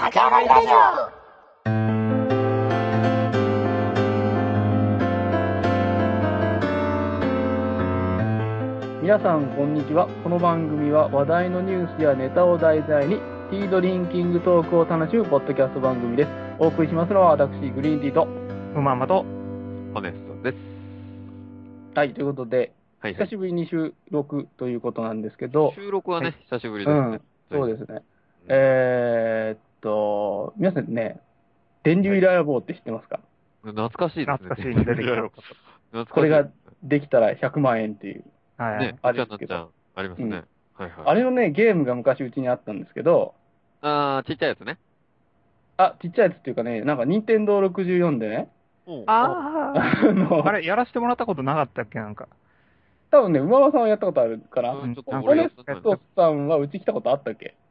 駆け上がりラジオ。 皆さんこんにちは。この番組は話題のニュースやネタを題材にティードリンキングトークを楽しむポッドキャスト番組です。お送りしますのは私グリーンティーとうまんまとホネストです。 はい、ということで、 はいはい、 久しぶりに収録ということなんですけど、 収録はね、 はい、 久しぶりですね。 そうですね。 うん、 皆さんね、電流イライラ棒って知ってますか？ 懐かしいですね。 懐かしいの出てきた。 懐かしい。 これができたら100万円っていう。 はい、 ね、 あれですけど、 ありますね。はいはい。 あれのね、ゲームが昔うちにあったんですけど、 ちっちゃいやつね。 ちっちゃいやつっていうかね、なんか任天堂64でね、 あれ、やらせてもらったことなかったっけ、なんか。 多分ね、馬場さんはやったことあるから、 ちょっとホネス俺やったトさんはうち来たことあったっけ？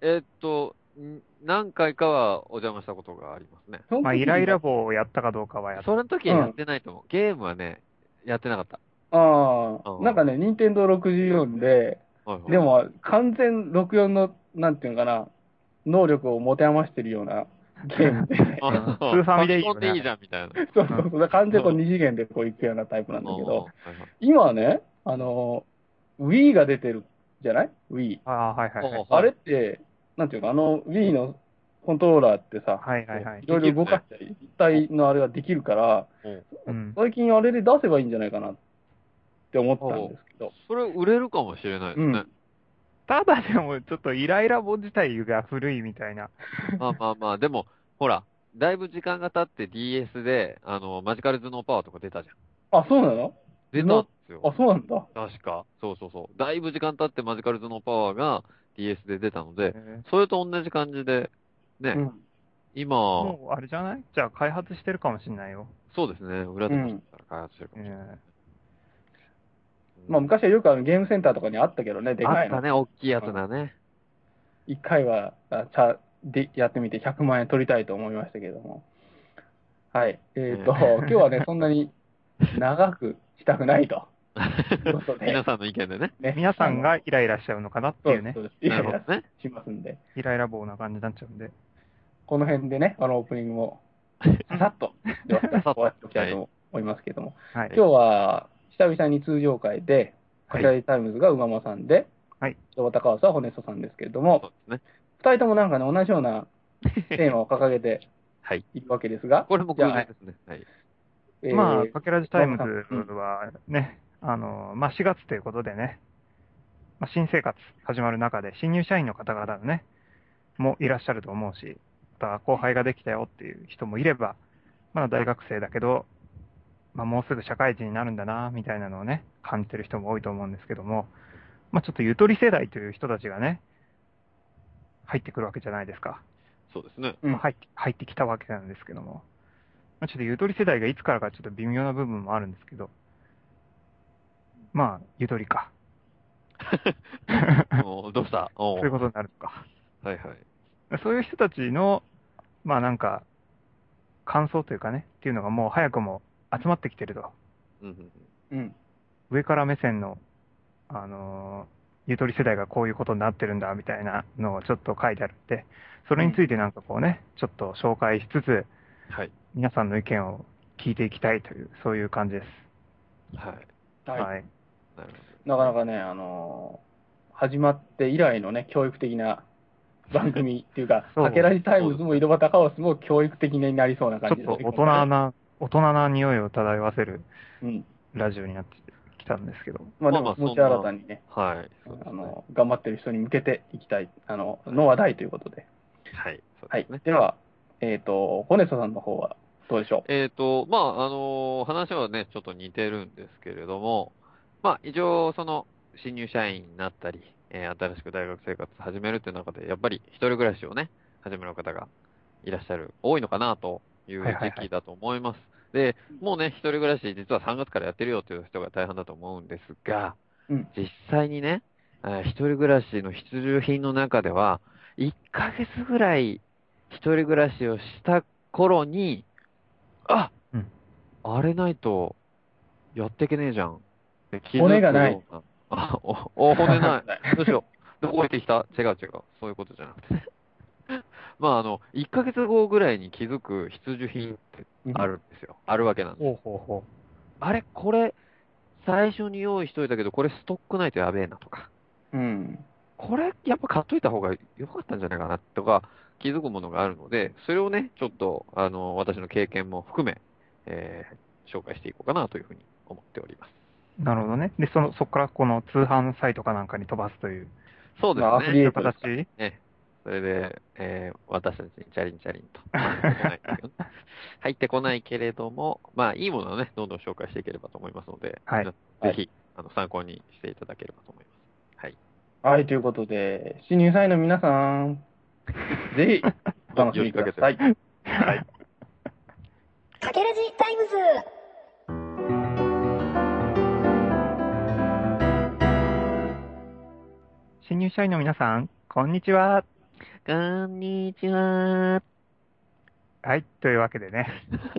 何回かはお邪魔したことがありますね。 まあ、イライラ棒をやったかどうかはやった。 それの時はやってないと思う。ゲームはね、やってなかった。 なんかね、任天堂64で、でも完全64の、なんていうのかな、能力を持て余してるようなゲームで、 スーファミでいいよね。 いいじゃんみたいな。 そうそうそう、完全2次元でこう行くようなタイプなんだけど、今はね、Wii が出てるじゃない？ Wii。 はいはいはい。 あれって、なんていうか、Wii のコントローラーってさ、 はいはいはい。 いろいろ動かしたり、一体のあれができるから、最近あれで出せばいいんじゃないかなって思ったんですけど。 それ売れるかもしれないですね。 ただでも、ちょっとイライラ棒自体が古いみたいな。 まあ、でも、ほら、だいぶ時間が経って DS で、マジカル頭脳パワーとか出たじゃん。 あ、そうなの？ 出たんですよ。 あ、そうなんだ。 確か。そう。だいぶ時間経ってマジカル頭脳パワーが DS で出たので、それと同じ感じで、ね、今、 もうあれじゃない？じゃあ開発してるかもしれないよ。 そうですね。裏でも開発してるかもしれない。 まあ昔はよくゲームセンターとかにあったけどね、でかいの。 あったね、大きいやつだね。 一回はやってみて100万円取りたいと思いましたけども。はい。今日はね、そんなに長くしたくないと。 皆さんの意見でね。 皆さんがイライラしちゃうのかなっていうね。 そうです。イライラしますんで。 イライラ棒な感じになっちゃうんで。 この辺でね、オープニングも、ささっと終わっておきたいと思いますけども。今日は、久々に通常会で、カキラジタイムズが馬間さんで、人高橋はホネストさんですけれども、二人ともなんかね、同じようなテーマを掲げているわけですが、 これも偶然ですね。 まあ、かけらじタイムズはね、まあ4月ということでね、まあ、新生活始まる中で、新入社員の方々ね、もいらっしゃると思うし、また後輩ができたよっていう人もいれば、まだ大学生だけど、まあもうすぐ社会人になるんだな、みたいなのをね、感じてる人も多いと思うんですけども、まあちょっとゆとり世代という人たちがね、入ってくるわけじゃないですか。 そうですね。 入ってきたわけなんですけども、ちょっとゆとり世代がいつからかちょっと微妙な部分もあるんですけど、まあ、ゆとりか。 どうしたそういうことになるのか。 はいはい。 そういう人たちの、まあなんか、感想というかね、っていうのがもう早くも集まってきてると。上から目線の、ゆとり世代がこういうことになってるんだ、みたいなのをちょっと書いてあるんで、それについてなんかこうね、ちょっと紹介しつつ、皆さんの意見を聞いていきたいという、そういう感じです。 はい。なかなかね、始まって以来のね、教育的な番組っていうか、かけらじタイムズも井戸端カオスも教育的になりそうな感じで、 ちょっと大人な匂いを漂わせるラジオになってきたんですけど。 まあでも、もち新たにね、頑張ってる人に向けていきたい、の話題ということで。はい。では、ホネストさんの方はどうでしょう？まあ、話はね、ちょっと似てるんですけれども、まあ、一応、新入社員になったり、新しく大学生活始めるっていう中で、やっぱり一人暮らしをね、始める方がいらっしゃる、多いのかなという時期だと思います。で、もうね、一人暮らし、実は3月からやってるよっていう人が大半だと思うんですが、実際にね、一人暮らしの必需品の中では、1ヶ月ぐらい一人暮らしをした頃に、あれないと、やってけねえじゃん。 骨がない。 骨ない。どうしよう。どこ置いてきた？違う。そういうことじゃなくて。 1ヶ月後ぐらいに気づく必需品ってあるんですよ。あるわけなんです。 ほうほうほあれ、これ、最初に用意しといたけど、これストックないとやべえなとか。 うん。 これ、やっぱ買っといた方が良かったんじゃないかなとか、気づくものがあるので、それをね、ちょっと、私の経験も含め、紹介していこうかなというふうに思っております。 う。なるほどね。で、そこからこの通販サイトかなんかに飛ばすという、 そうですまあ、アフリね。 エイトですか。 形。 それで、私たちにチャリンチャリンと入ってこないですけどね、入ってこないけれども、まあ、いいものをね、どんどん紹介していければと思いますので、 はい。 皆さんぜひ、参考にしていただければと思います。はい。 はい、ということで、新入社員の皆さん、ぜひ、お楽しみください。 はい。 かけらじタイムズ。 新入社員の皆さん、こんにちは。 こんにちは。 はい、というわけでね。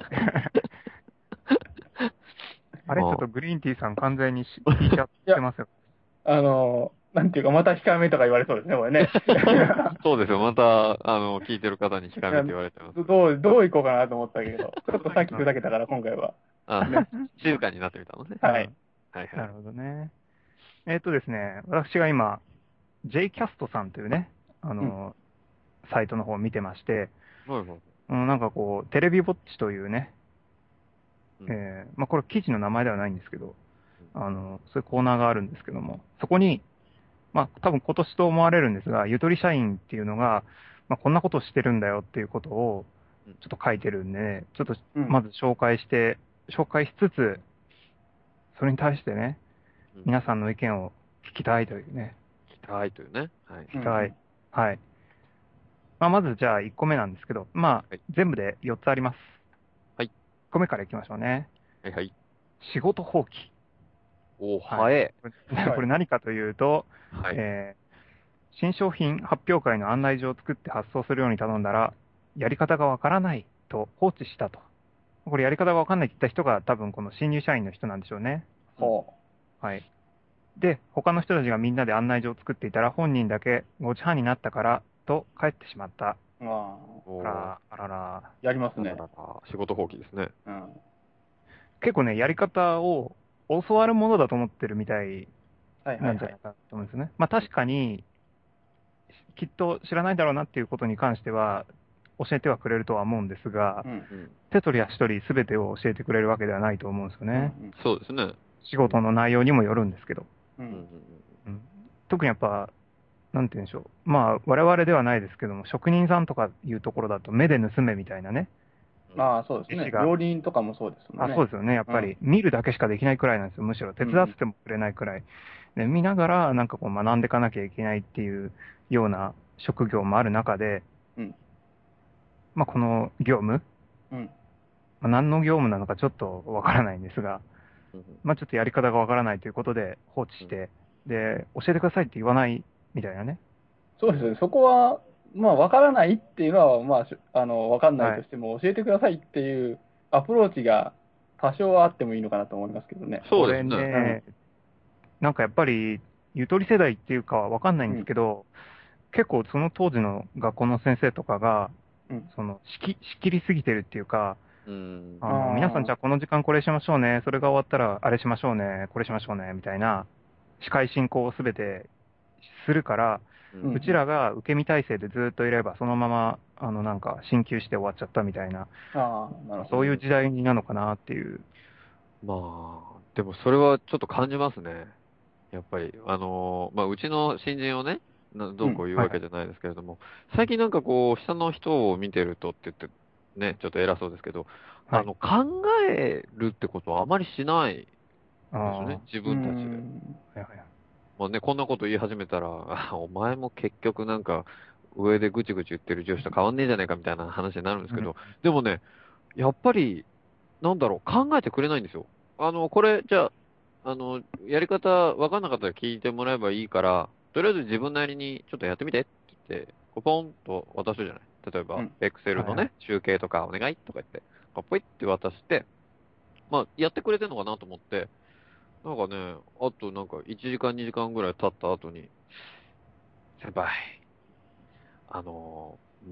あれ、ちょっとグリーンティーさん完全に聞いちゃってますよ。 なんていうか、また控えめとか言われそうですね、これね。 そうですよ。また、聞いてる方に控えめって言われてます。 どういこうかなと思ったけど、ちょっとさっき砕けたから、今回は。 静かになってみたのね。 はい。 はいはい。 なるほどね。ですね、私が今、Jcast さんというね、サイトの方を見てまして、 はいはい。 なんかこう、テレビウォッチというね、 うんまあこれ記事の名前ではないんですけど、そういうコーナーがあるんですけども、そこに、まあ多分今年と思われるんですが、ゆとり社員っていうのが、まあこんなことをしてるんだよっていうことを、ちょっと書いてるんで、ちょっとまず紹介しつつ、それに対してね、皆さんの意見を聞きたいというね。 聞きたいというね。はい。 聞きたい。はい。まあまずじゃあ1個目なんですけど、まあ全部で4つあります。 はい。 1個目からいきましょうね。 はいはい。 仕事放棄。 おー、早い。 これ何かというと、 はい。 新商品発表会の案内状を作って発送するように頼んだら、やり方がわからないと放置したと。これやり方がわかんないって言った人が多分この新入社員の人なんでしょうね。はい。で、他の人たちがみんなで案内状を作っていたら、本人だけ5時半になったからと帰ってしまった。あらら。 やりますね。 仕事放棄ですね。 結構ね、やり方を教わるものだと思ってるみたいなんじゃないかと思うんですね。まあ確かに、きっと知らないだろうなっていうことに関しては、教えてはくれるとは思うんですが、手取り足取り全てを教えてくれるわけではないと思うんですよね。 そうですね。 仕事の内容にもよるんですけど。特にやっぱ、なんて言うんでしょう。まあ、我々ではないですけども、職人さんとかいうところだと目で盗めみたいなね。 そうですね。料理人とかもそうですもんね。 そうですよね。やっぱり、見るだけしかできないくらいなんですよ。むしろ手伝わせてもくれないくらい。で、見ながら、なんかこう学んでいかなきゃいけないっていうような職業もある中で、まあ、この業務、まあ、何の業務なのかちょっとわからないんですが、まあ、ちょっとやり方がわからないということで放置して、で、教えてくださいって言わないみたいなね。 そうですね。そこは、まあ、わからないっていうのは、まあ、わかんないとしても、教えてくださいっていうアプローチが多少はあってもいいのかなと思いますけどね。 そうですね。なんかやっぱり、ゆとり世代っていうかはわかんないんですけど、結構その当時の学校の先生とかが、仕切りすぎてるっていうか、皆さんじゃあこの時間これしましょうね、それが終わったらあれしましょうね、これしましょうね、みたいな、司会進行をすべてするから、うちらが受け身体制でずっといれば、そのまま、なんか、進級して終わっちゃったみたいな、そういう時代なのかなっていう。 まあ、でもそれはちょっと感じますね。やっぱり、まあ、うちの新人をね、どうこう言うわけじゃないですけれども、最近なんかこう、下の人を見てるとって言って、ね、ちょっと偉そうですけど、考えるってことはあまりしないですよね、自分たちで。まあね、こんなこと言い始めたら、お前も結局なんか、上でぐちぐち言ってる上司と変わんねえじゃねえかみたいな話になるんですけど、でもね、やっぱり、なんだろう、考えてくれないんですよ。これ、じゃあ、やり方わかんなかったら聞いてもらえばいいから、とりあえず自分なりにちょっとやってみてって言って、こうポンと渡すじゃない。例えば、Excel のね、集計とかお願いとか言って、ポイって渡して、まあ、やってくれてるのかなと思って、なんかね、あとなんか1時間2時間ぐらい経った後に、先輩、ま、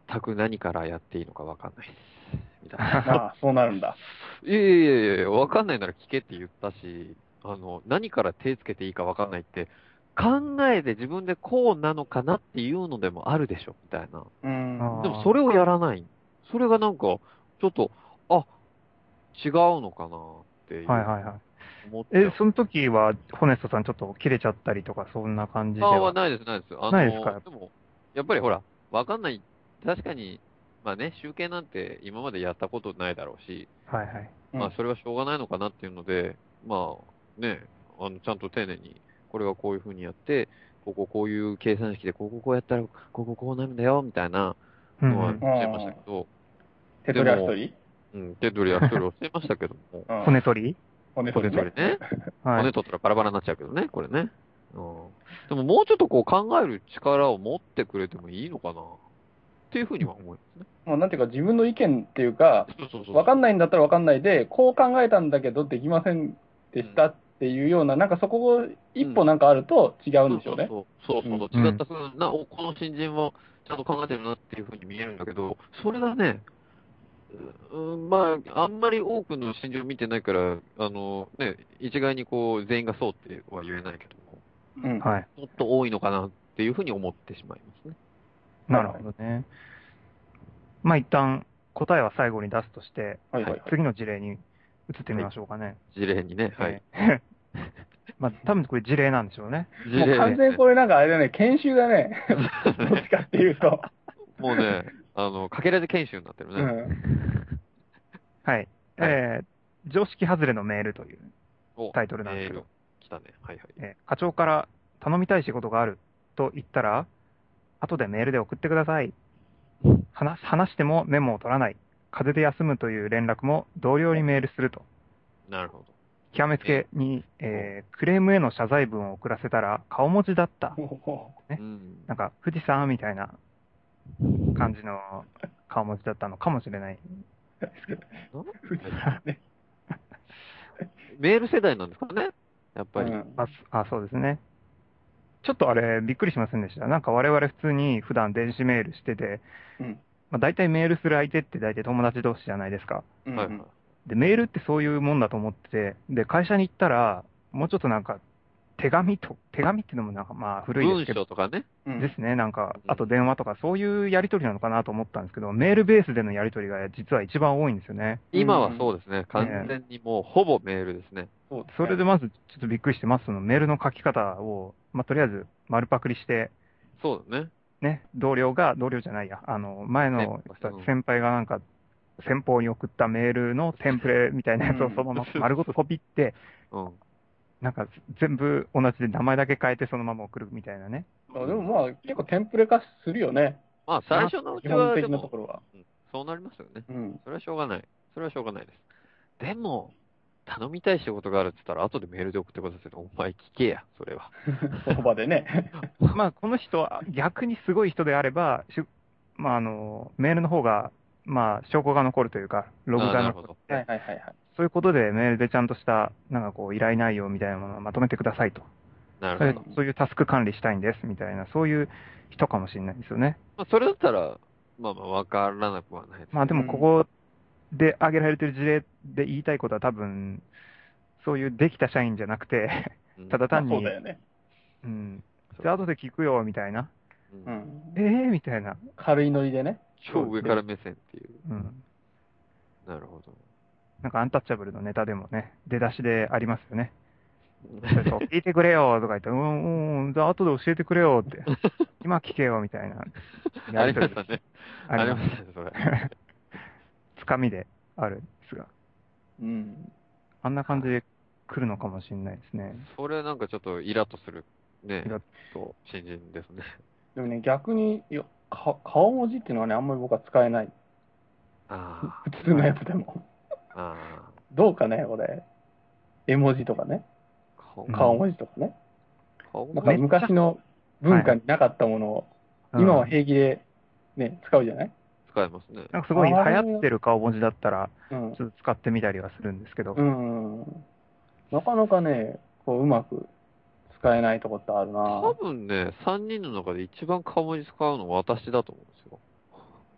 全く何からやっていいのかわかんないです。みたいな。 ああ、そうなるんだ。 いやいやいや、わかんないなら聞けって言ったし、何から手つけていいかわかんないって、考えて自分でこうなのかなっていうのでもあるでしょ、みたいな。でもそれをやらない。それがなんか、ちょっと、あ、違うのかなっていう。 はいはいはい。 思っちゃう。 その時は、ホネストさんちょっと切れちゃったりとか、そんな感じでは。 ないです、ないです。 ないですか？ でも、やっぱりほら、わかんない。確かに、まあね、集計なんて今までやったことないだろうし、 はいはい。 まあそれはしょうがないのかなっていうので、まあね、ちゃんと丁寧に、これはこういうふうにやって、こういう計算式で、こうやったら、こうなるんだよ、みたいなのは教えましたけど、 手取り足取り？ うん、手取り足取り教えましたけども。 骨取り？ 骨取りね。 骨取ったらバラバラになっちゃうけどね、これね。うん。でももうちょっとこう考える力を持ってくれてもいいのかなっていうふうには思いますね。 もうなんていうか自分の意見っていうか、わかんないんだったらわかんないで、こう考えたんだけどできませんでしたっていうような、なんかそこを一歩なんかあると違うんでしょうね。 そう、違ったふうな、この新人はちゃんと考えてるなっていうふうに見えるんだけど、それがね、まあ、あんまり多くの新人を見てないから、ね、一概にこう、全員がそうっては言えないけども、 はい。 もっと多いのかなっていうふうに思ってしまいますね。 なるほどね。まあ一旦答えは最後に出すとして、次の事例に移ってみましょうかね。 事例にね、はい。 まあ多分これ事例なんでしょうね。 もう完全にこれなんかあれだね、研修だね。どっちかっていうと。 もうね、かけられ研修になってるね。 はい。常識外れのメールというタイトルなんですけど。 来たね。はいはい。 課長から頼みたい仕事があると言ったら、後でメールで送ってください。話してもメモを取らない。風邪で休むという連絡も同僚にメールすると。 なるほど。 極めつけに、クレームへの謝罪文を送らせたら顔文字だった。ね、なんか富士山みたいな感じの顔文字だったのかもしれないですけど。富士山ね。 メール世代なんですかね、やっぱり。 そうですね。ちょっとあれ、びっくりしませんでした。なんか我々普通に普段電子メールしてて、まあ、大体メールする相手って大体友達同士じゃないですか。で、メールってそういうもんだと思ってて、で、会社に行ったら、もうちょっとなんか、手紙っていうのもなんかまあ古いですけど。 文章とかね。 ですね。なんか、あと電話とかそういうやり取りなのかなと思ったんですけど、メールベースでのやり取りが実は一番多いんですよね。 今はそうですね。完全にもうほぼメールですね。 それでまずちょっとびっくりしてます。そのメールの書き方を、まあとりあえず丸パクリして、 そうだね。 ね、同僚じゃないや、前の先輩がなんか、先方に送ったメールのテンプレみたいなやつをそのまま丸ごとコピって、なんか全部同じで名前だけ変えてそのまま送るみたいなね。 でもまあ結構テンプレ化するよね。 まあ最初のうちはでも、そうなりますよね。それはしょうがない。それはしょうがないです。でも、頼みたい仕事があるって言ったら、後でメールで送ってくださいって、お前聞けや、それは。 その場でね。 まあ、この人は逆にすごい人であれば、まあ、メールの方が、まあ、証拠が残るというか、ログが残って、そういうことでメールでちゃんとした、なんかこう、依頼内容みたいなものをまとめてくださいと。 なるほど。 そういうタスク管理したいんです、みたいな、そういう人かもしれないですよね。 まあ、それだったら、まあわからなくはないです、ね。 まあ、でもここで挙げられてる事例で言いたいことは多分、そういうできた社員じゃなくて、ただ単に、 そうだよね。 じゃあ後で聞くよ、みたいな。みたいな。 軽いノリでね。 超上から目線っていう。なるほど。 なんかアンタッチャブルのネタでもね、出だしでありますよね。そう、聞いてくれよとか言って、じゃあ後で教えてくれよって。今聞けよみたいな。 ありましたね。ありましたね、それ。 つかみであるんですが。あんな感じで来るのかもしれないですね。 それなんかちょっとイラッとするね。イラッと新人ですね。 でもね、逆に、顔文字っていうのはね、あんまり僕は使えない。普通のやつでも。どうかね、これ。絵文字とかね。顔文字とかね。なんか昔の文化になかったものを、今は平気でね、使うじゃない？ 使えますね。 なんかすごい流行ってる顔文字だったら、ちょっと使ってみたりはするんですけど。 なかなかね、こう、うまく使えないとこってあるな。 多分ね、3人の中で一番顔文字使うのは私だと思うんですよ。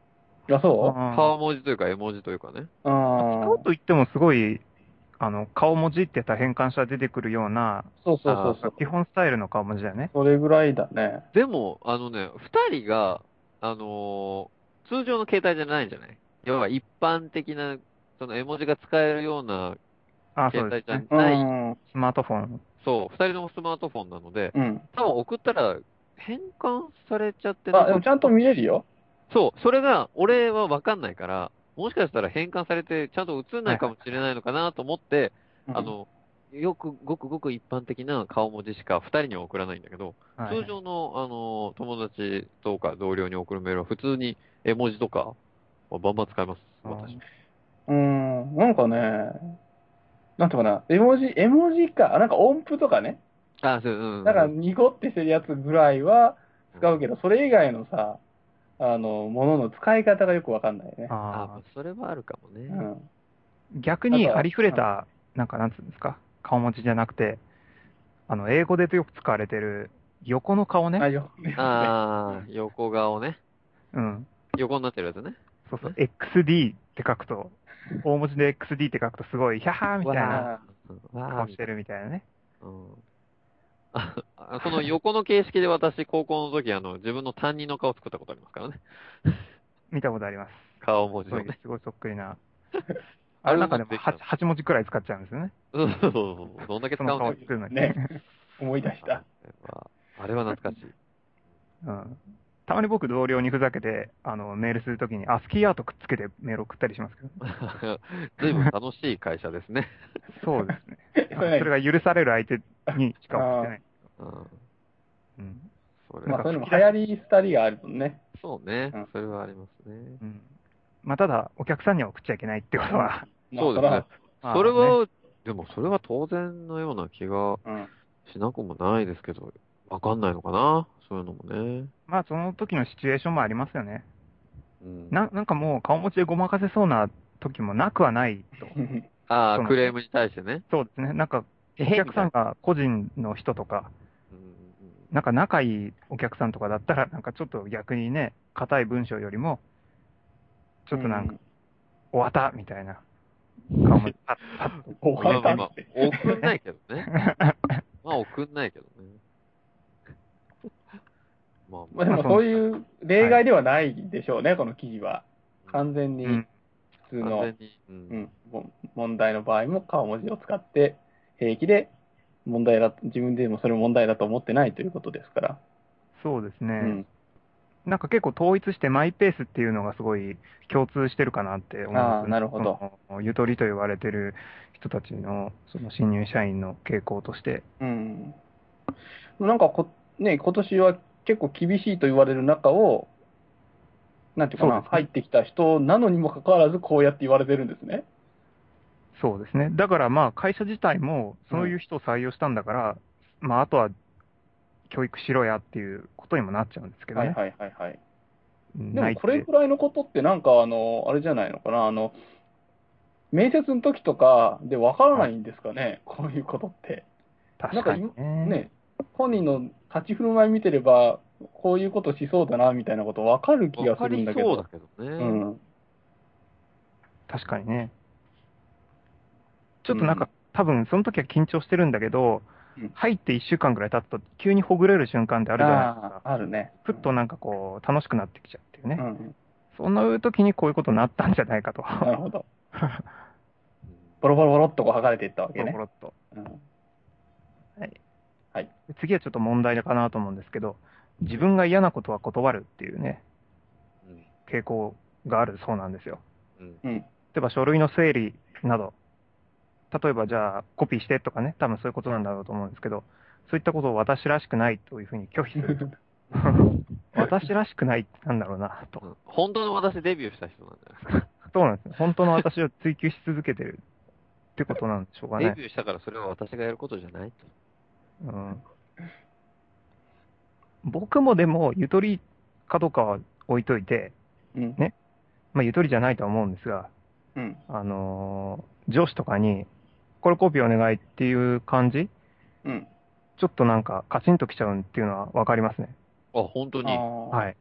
あ、そう顔文字というか絵文字というかね。 使うと言ってもすごい、顔文字って変換したら出てくるような、 そうそう。 基本スタイルの顔文字だよね。 それぐらいだね。 でも、二人が、通常の携帯じゃないんじゃない？要は一般的な、その絵文字が使えるような携帯じゃない。 スマートフォン。 そう、二人ともスマートフォンなので、 うん。 多分送ったら変換されちゃってあ、でもちゃんと見れるよ。 そう、それが俺はわかんないから、もしかしたら変換されてちゃんと映んないかもしれないのかなと思って、ごくごく一般的な顔文字しか二人には送らないんだけど、通常の、友達とか同僚に送るメールは普通に絵文字とか、バンバン使います、私。 なんかね、なんとかな、絵文字か、なんか音符とかね。 あ、そう、 なんか濁ってしてるやつぐらいは使うけど、それ以外のさ、ものの使い方がよくわかんないね。 それはあるかもね。 逆にありふれた、なんかなんつうんですか、顔文字じゃなくて、英語でよく使われてる横の顔ね。 横顔ね。 うん。 横になってるやつね。 そうそう、XD って書くと、大文字で XD って書くとすごい、ヒャハーみたいな顔してるみたいなね。 その横の形式で私、高校の時、自分の担任の顔作ったことありますからね。 見たことあります。 顔文字をね。 すごいそっくりな。あれなんかでも8文字くらい使っちゃうんですよね。 そう。どんだけ使うんだ作るのにね。思い出した。 あれは懐かしい。 うん。たまに僕同僚にふざけて、メールするときにアスキーアートくっつけてメール送ったりしますけど。 随分楽しい会社ですね。 そうですね。それが許される相手にしか送ってない。 まあそういうのも流行り廃りがあるもんね。 そうね。それはありますね。 まあただ、お客さんには送っちゃいけないってことは。 そうですね。それは、でもそれは当然のような気がしなくもないですけど、わかんないのかな、そういうのもね。 まあその時のシチュエーションもありますよね。なんかもう顔持ちでごまかせそうな時もなくはないと。 クレームに対してね。 そうですね。なんか、お客さんが個人の人とか、なんか仲いいお客さんとかだったら、なんかちょっと逆にね、硬い文章よりも、ちょっとなんか、終わったみたいな顔もパッと。 送んないけどね。送んないけどね。 でもそういう例外ではないでしょうね、この記事は。完全に普通の問題の場合も顔文字を使って平気で自分でもそれを問題だと思ってないということですから。 そうですね。なんか結構統一してマイペースっていうのがすごい共通してるかなって思います。 なるほど。 ゆとりと言われてる人たちのその新入社員の傾向として。 なんか今年は結構厳しいと言われる中を、なんていうかな、入ってきた人なのにもかかわらずこうやって言われてるんですね。 そうですね。だからまあ会社自体もそういう人を採用したんだから、まああとは教育しろやっていうことにもなっちゃうんですけどね。 でもこれぐらいのことってなんかあれじゃないのかな、面接の時とかでわからないんですかね、こういうことって。 確かにね。本人の立ち振る舞い見てれば、こういうことしそうだなみたいなことわかる気がするんだけど。 そうだけどね。 確かにね。ちょっとなんか、多分その時は緊張してるんだけど、入って1週間ぐらい経つと急にほぐれる瞬間ってあるじゃないですか。 あるね。 ふっとなんかこう、楽しくなってきちゃうっていうね。そんな時にこういうことになったんじゃないかと。 なるほど。ボロボロボロっとこう剥がれていったわけね。 ボロボロっと。はい。次はちょっと問題かなと思うんですけど、自分が嫌なことは断るっていうね、傾向があるそうなんですよ。例えば書類の整理など、例えばじゃあコピーしてとかね、多分そういうことなんだろうと思うんですけど、そういったことを私らしくないというふうに拒否すると。私らしくないってなんだろうなと。 本当の私デビューした人なんじゃないですか。 そうなんですね。本当の私を追求し続けてるってことなんでしょうかね。 デビューしたからそれは私がやることじゃないと。 僕もでも、ゆとりかどうかは置いといて、ね。まあ、ゆとりじゃないとは思うんですが、上司とかに、これコピーお願いっていう感じ、ちょっとなんかカチンときちゃうっていうのはわかりますね。 本当に。 はい。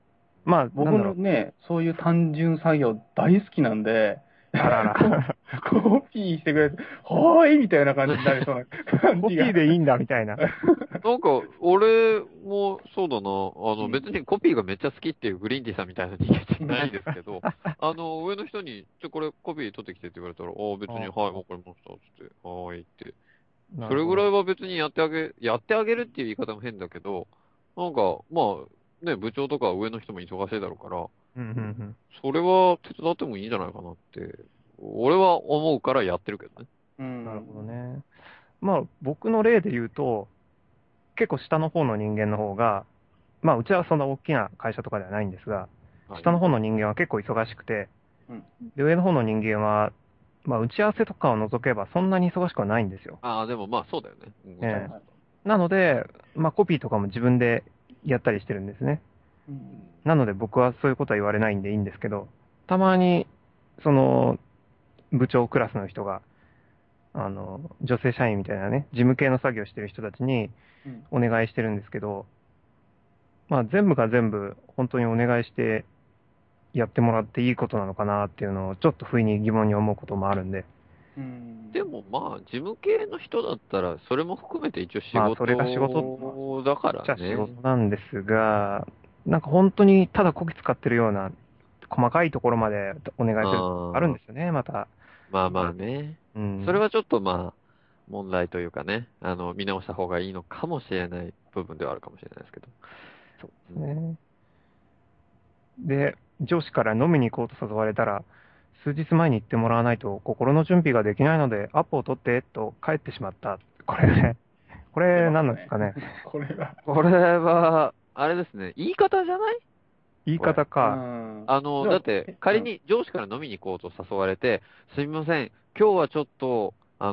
まあ、 僕のね、そういう単純作業大好きなんで、 あらら。 コピーしてくれて、はーいみたいな感じになりそうな感コピじが。 ーでいいんだ、みたいな。 なんか、俺もそうだな、 うん別にコピーがめっちゃ好きっていうグリーンティーさんみたいな人間じゃないですけど、上の人に、これコピー取ってきてって言われたら、ああ、別に、はい、わかりました、つって、はーいって。それぐらいは別にやってあげるっていう言い方も変だけど、なんか、まあ、ね、部長とか上の人も忙しいだろうから、 うんうんうん。 それは手伝ってもいいんじゃないかなって、俺は思うからやってるけどね。 うんなるほどね。まあ、僕の例で言うと、結構下の方の人間の方が、まあ、うちはそんな大きな会社とかではないんですが、 はい下の方の人間は結構忙しくて、 うんで、上の方の人間は、まあ、打ち合わせとかを除けばそんなに忙しくはないんですよ。 ああ、でもまあそうだよね。うんえなので、まあ、コピーとかも自分でやったりしてるんですね。 うんなので僕はそういうことは言われないんでいいんですけど、たまに、その、部長クラスの人が、女性社員みたいなね、事務系の作業してる人たちにうんお願いしてるんですけど、まあ全部が全部本当にお願いしてやってもらっていいことなのかなっていうのをちょっと不意に疑問に思うこともあるんで、 うんでもまあ、事務系の人だったら、それも含めて一応仕まあそれが仕事事だかじゃらね。 仕事なんですが、なんか本当にただこき使ってるような細かいところまでお願いするとあるんですよね、また。 まあまあね。 うん。 それはちょっとまあ、問題というかね、見直した方がいいのかもしれない部分ではあるかもしれないですけど。 そうですね。で、上司から飲みに行こうと誘われたら、数日前に言ってもらわないと心の準備ができないのでアポを取ってと帰ってしまった。これね、これ何なんですかね。 これが。 これは、あれですね、言い方じゃない？ 言い方うか。 んだって、仮、に上司から飲みに行こうと誘われて、すみません、今日はちょっと、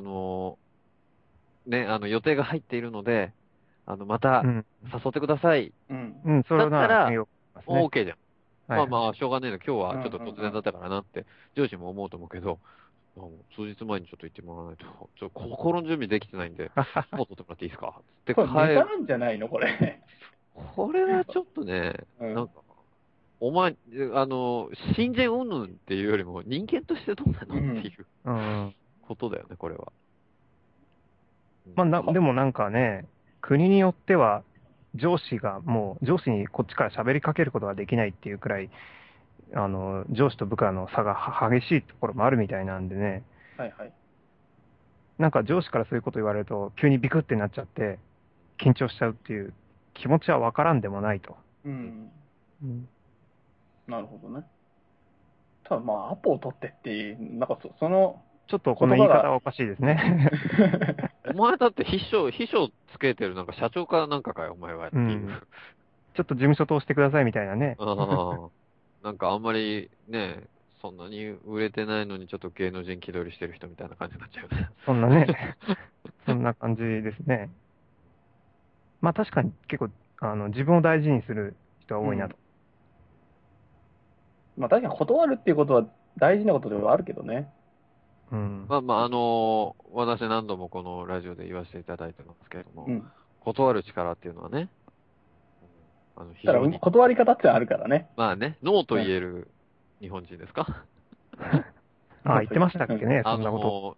ね、予定が入っているので、またうん。 誘ってください。 うんうん、それはなだったらよくますね。 OK じゃん。 はい。 まあまあ、しょうがねえの、今日はちょっと突然だったからなって、上司も思うと思うけど、数日前にちょっと言ってもらわないと、心の準備できてないんで、もう取ってもらっていいですかってこれネタ帰る。 なんじゃないのこれ。 これはちょっとね、 うんなんか、お前、新人云々っていうよりも、人間としてどうなのっていううん。 ことだよね、これは。 まあでもなんかね、国によっては、上司にこっちから喋りかけることができないっていうくらい、上司と部下の差が激しいところもあるみたいなんでね、 はいはい。 なんか上司からそういうこと言われると、急にビクってなっちゃって、緊張しちゃうっていう気持ちはわからんでもないと。 うん。 うん。 なるほどね。ただまあ、アポを取ってっていう、なんかその、 ちょっとこの言い方はおかしいですね。 お前だって秘書つけてるなんか社長かなんかかよ、お前はっていう。 ちょっと事務所通してくださいみたいなね。 なんかあんまりね、そんなに売れてないのにちょっと芸能人気取りしてる人みたいな感じになっちゃうね。 そんなね、そんな感じですね。まあ確かに結構、自分を大事にする人は多いなと。 まあ確かに断るっていうことは大事なことではあるけどね。 うん。 まあまあ、私何度もこのラジオで言わせていただいてますけれども、断る力っていうのはね、非だから常に、 断り方ってあるからね。 まあね、ノーと言える日本人ですか？ あ、言ってましたっけね、そんなこと。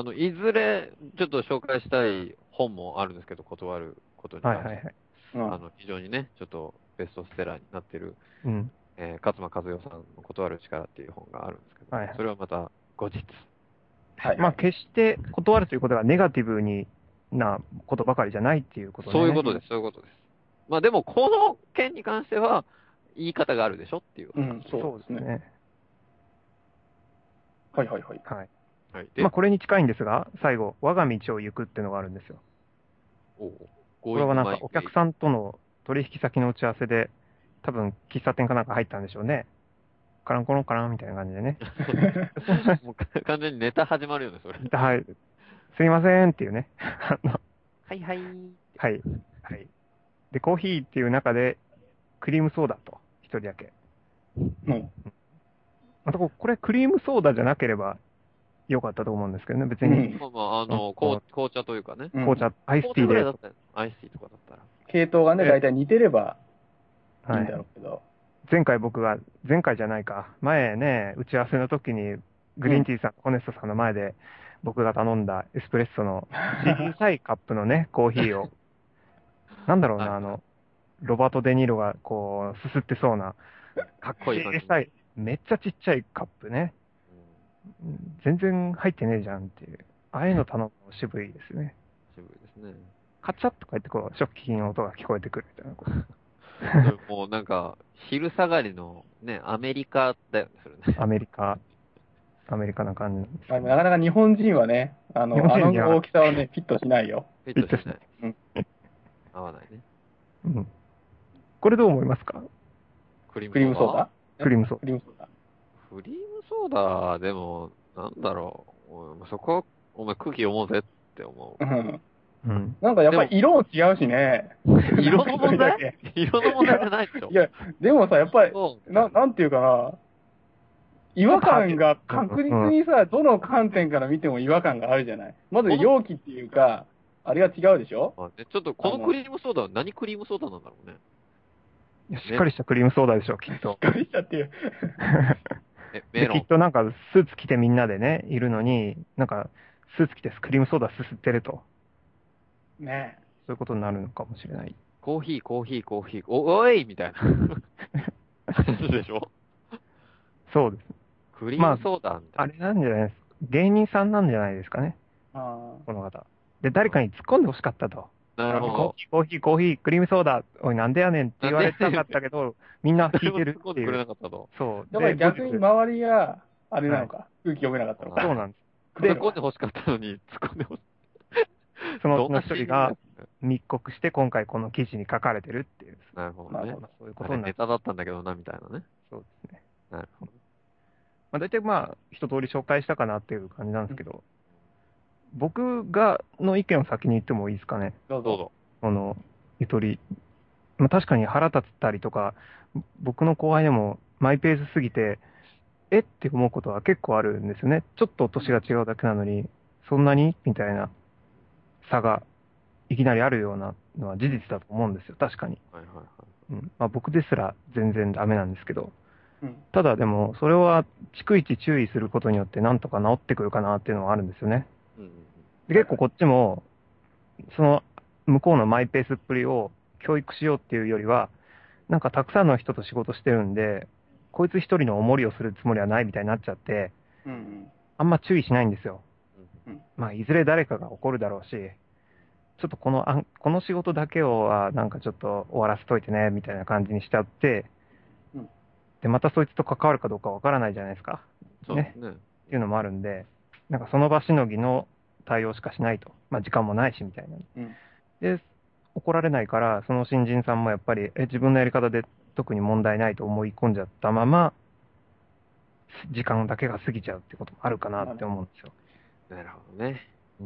いずれちょっと紹介したい本もあるんですけど、断ることに関して。 はいはいはい。 非常にね、ちょっとベストセラーになってる、 うん。 勝間和代さんの断る力っていう本があるんですけど、 はいはいそれはまた後日。 はい。 まあ決して断るということがネガティブなことばかりじゃないっていうことね。 そういうことです、そういうことです。まあでも、この件に関しては、言い方があるでしょっていう。 そうですね。はいはいはい。 はい。 はい。 まあこれに近いんですが、最後、我が道を行くっていうのがあるんですよ。これはなんかお客さんとの取引先の打ち合わせで、多分喫茶店かなんか入ったんでしょうね。カランコロンカランみたいな感じでね。 もう完全にネタ始まるよね、それ。 はい。すいませんっていうね。 はいはい。 はい。はい。で、コーヒーっていう中で、クリームソーダと、一人だけ。あと、これクリームソーダじゃなければよかったと思うんですけどね、別に。 まあ、紅茶というかね。 紅茶、アイスティーで。 アイスティーとかだったら。 系統がね、大体似てればいいんだろうけど。 前回じゃないか、前ね、打ち合わせの時に、グリーンティーさん、ホネストさんの前で、僕が頼んだエスプレッソの小さいカップのね、コーヒーを、なんだろうな、ロバート・デ・ニーロがこう、すすってそうな、 かっこいい感じ。 小さい、めっちゃちっちゃいカップね。全然入ってねえじゃんっていう。ああいうの頼むの渋いですね。 渋いですね。 カチャッとか言ってこう、食器の音が聞こえてくるみたいな。 もうなんか、昼下がりのね、アメリカだよね、それね。 アメリカな感じなんですけど。 なかなか日本人はね、あの大きさはね、フィットしないよ。 フィットしない。合わないね。 うん。これどう思いますか？ クリームソーダクリームソーダ。 クリームソーダ、でも、なんだろう。そこは、お前空気読もうぜって思う。 うん。 なんかやっぱり色も違うしね。 色の問題色の問題じゃないでしょ。 いや、でもさ、やっぱり、なんていうかな、違和感が確実にさ、どの観点から見ても違和感があるじゃない。まず容器っていうか、あれが違うでしょ？ ちょっとこのクリームソーダは何クリームソーダなんだろうね。 しっかりしたクリームソーダでしょ、きっと。 しっかりしたっていう。 で、きっとなんか、スーツ着てみんなでね、いるのに、なんか、スーツ着てクリームソーダすすってると。 ねえ。 そういうことになるのかもしれない。 コーヒー、おいみたいな。でしょ？ そうです。 クリームソーダみたいな。 あれなんじゃないですか。芸人さんなんじゃないですかね。この方。で、誰かに突っ込んでほしかったと。 なるほど。 コーヒー、クリームソーダ、おい、なんでやねんって言われたかったけど、みんな聞いてるっていう。 れなかったと。 そう。 だから逆に周りが、あれなのか、空気読めなかったのか。 そうなんです。 突っ込んでほしかったのに、突っ込んでほしそのうちの一人が密告して、今回この記事に書かれてるっていう。 なるほどね。 そういうことになる。 ネタだったんだけどな、みたいなね。 そうですね。 なるほど。 大体一通り紹介したかなっていう感じなんですけど、僕の意見を先に言ってもいいですかね。 どうぞ。 ゆとり。確かに腹立ったりとか、僕の後輩でもマイペースすぎて、って思うことは結構あるんですよね。ちょっと年が違うだけなのに、そんなにみたいな差がいきなりあるようなのは事実だと思うんですよ。確かに。僕ですら全然ダメなんですけど。ただでも、それは逐一注意することによってなんとか治ってくるかなっていうのはあるんですよね。で結構こっちも、その向こうのマイペースっぷりを教育しようっていうよりは、なんかたくさんの人と仕事してるんで、こいつ一人のおもりをするつもりはないみたいになっちゃって、あんま注意しないんですよ。いずれ誰かが怒るだろうし、ちょっとこの仕事だけはなんかちょっと終わらせといてね、みたいな感じにしちゃって、で、またそいつと関わるかどうかわからないじゃないですか。ね。っていうのもあるんで、なんかその場しのぎの対応しかしないと。時間もないし、みたいな。で、怒られないから、その新人さんもやっぱり、自分のやり方で特に問題ないと思い込んじゃったまま、時間だけが過ぎちゃうってこともあるかなって思うんですよ。 なるほどね。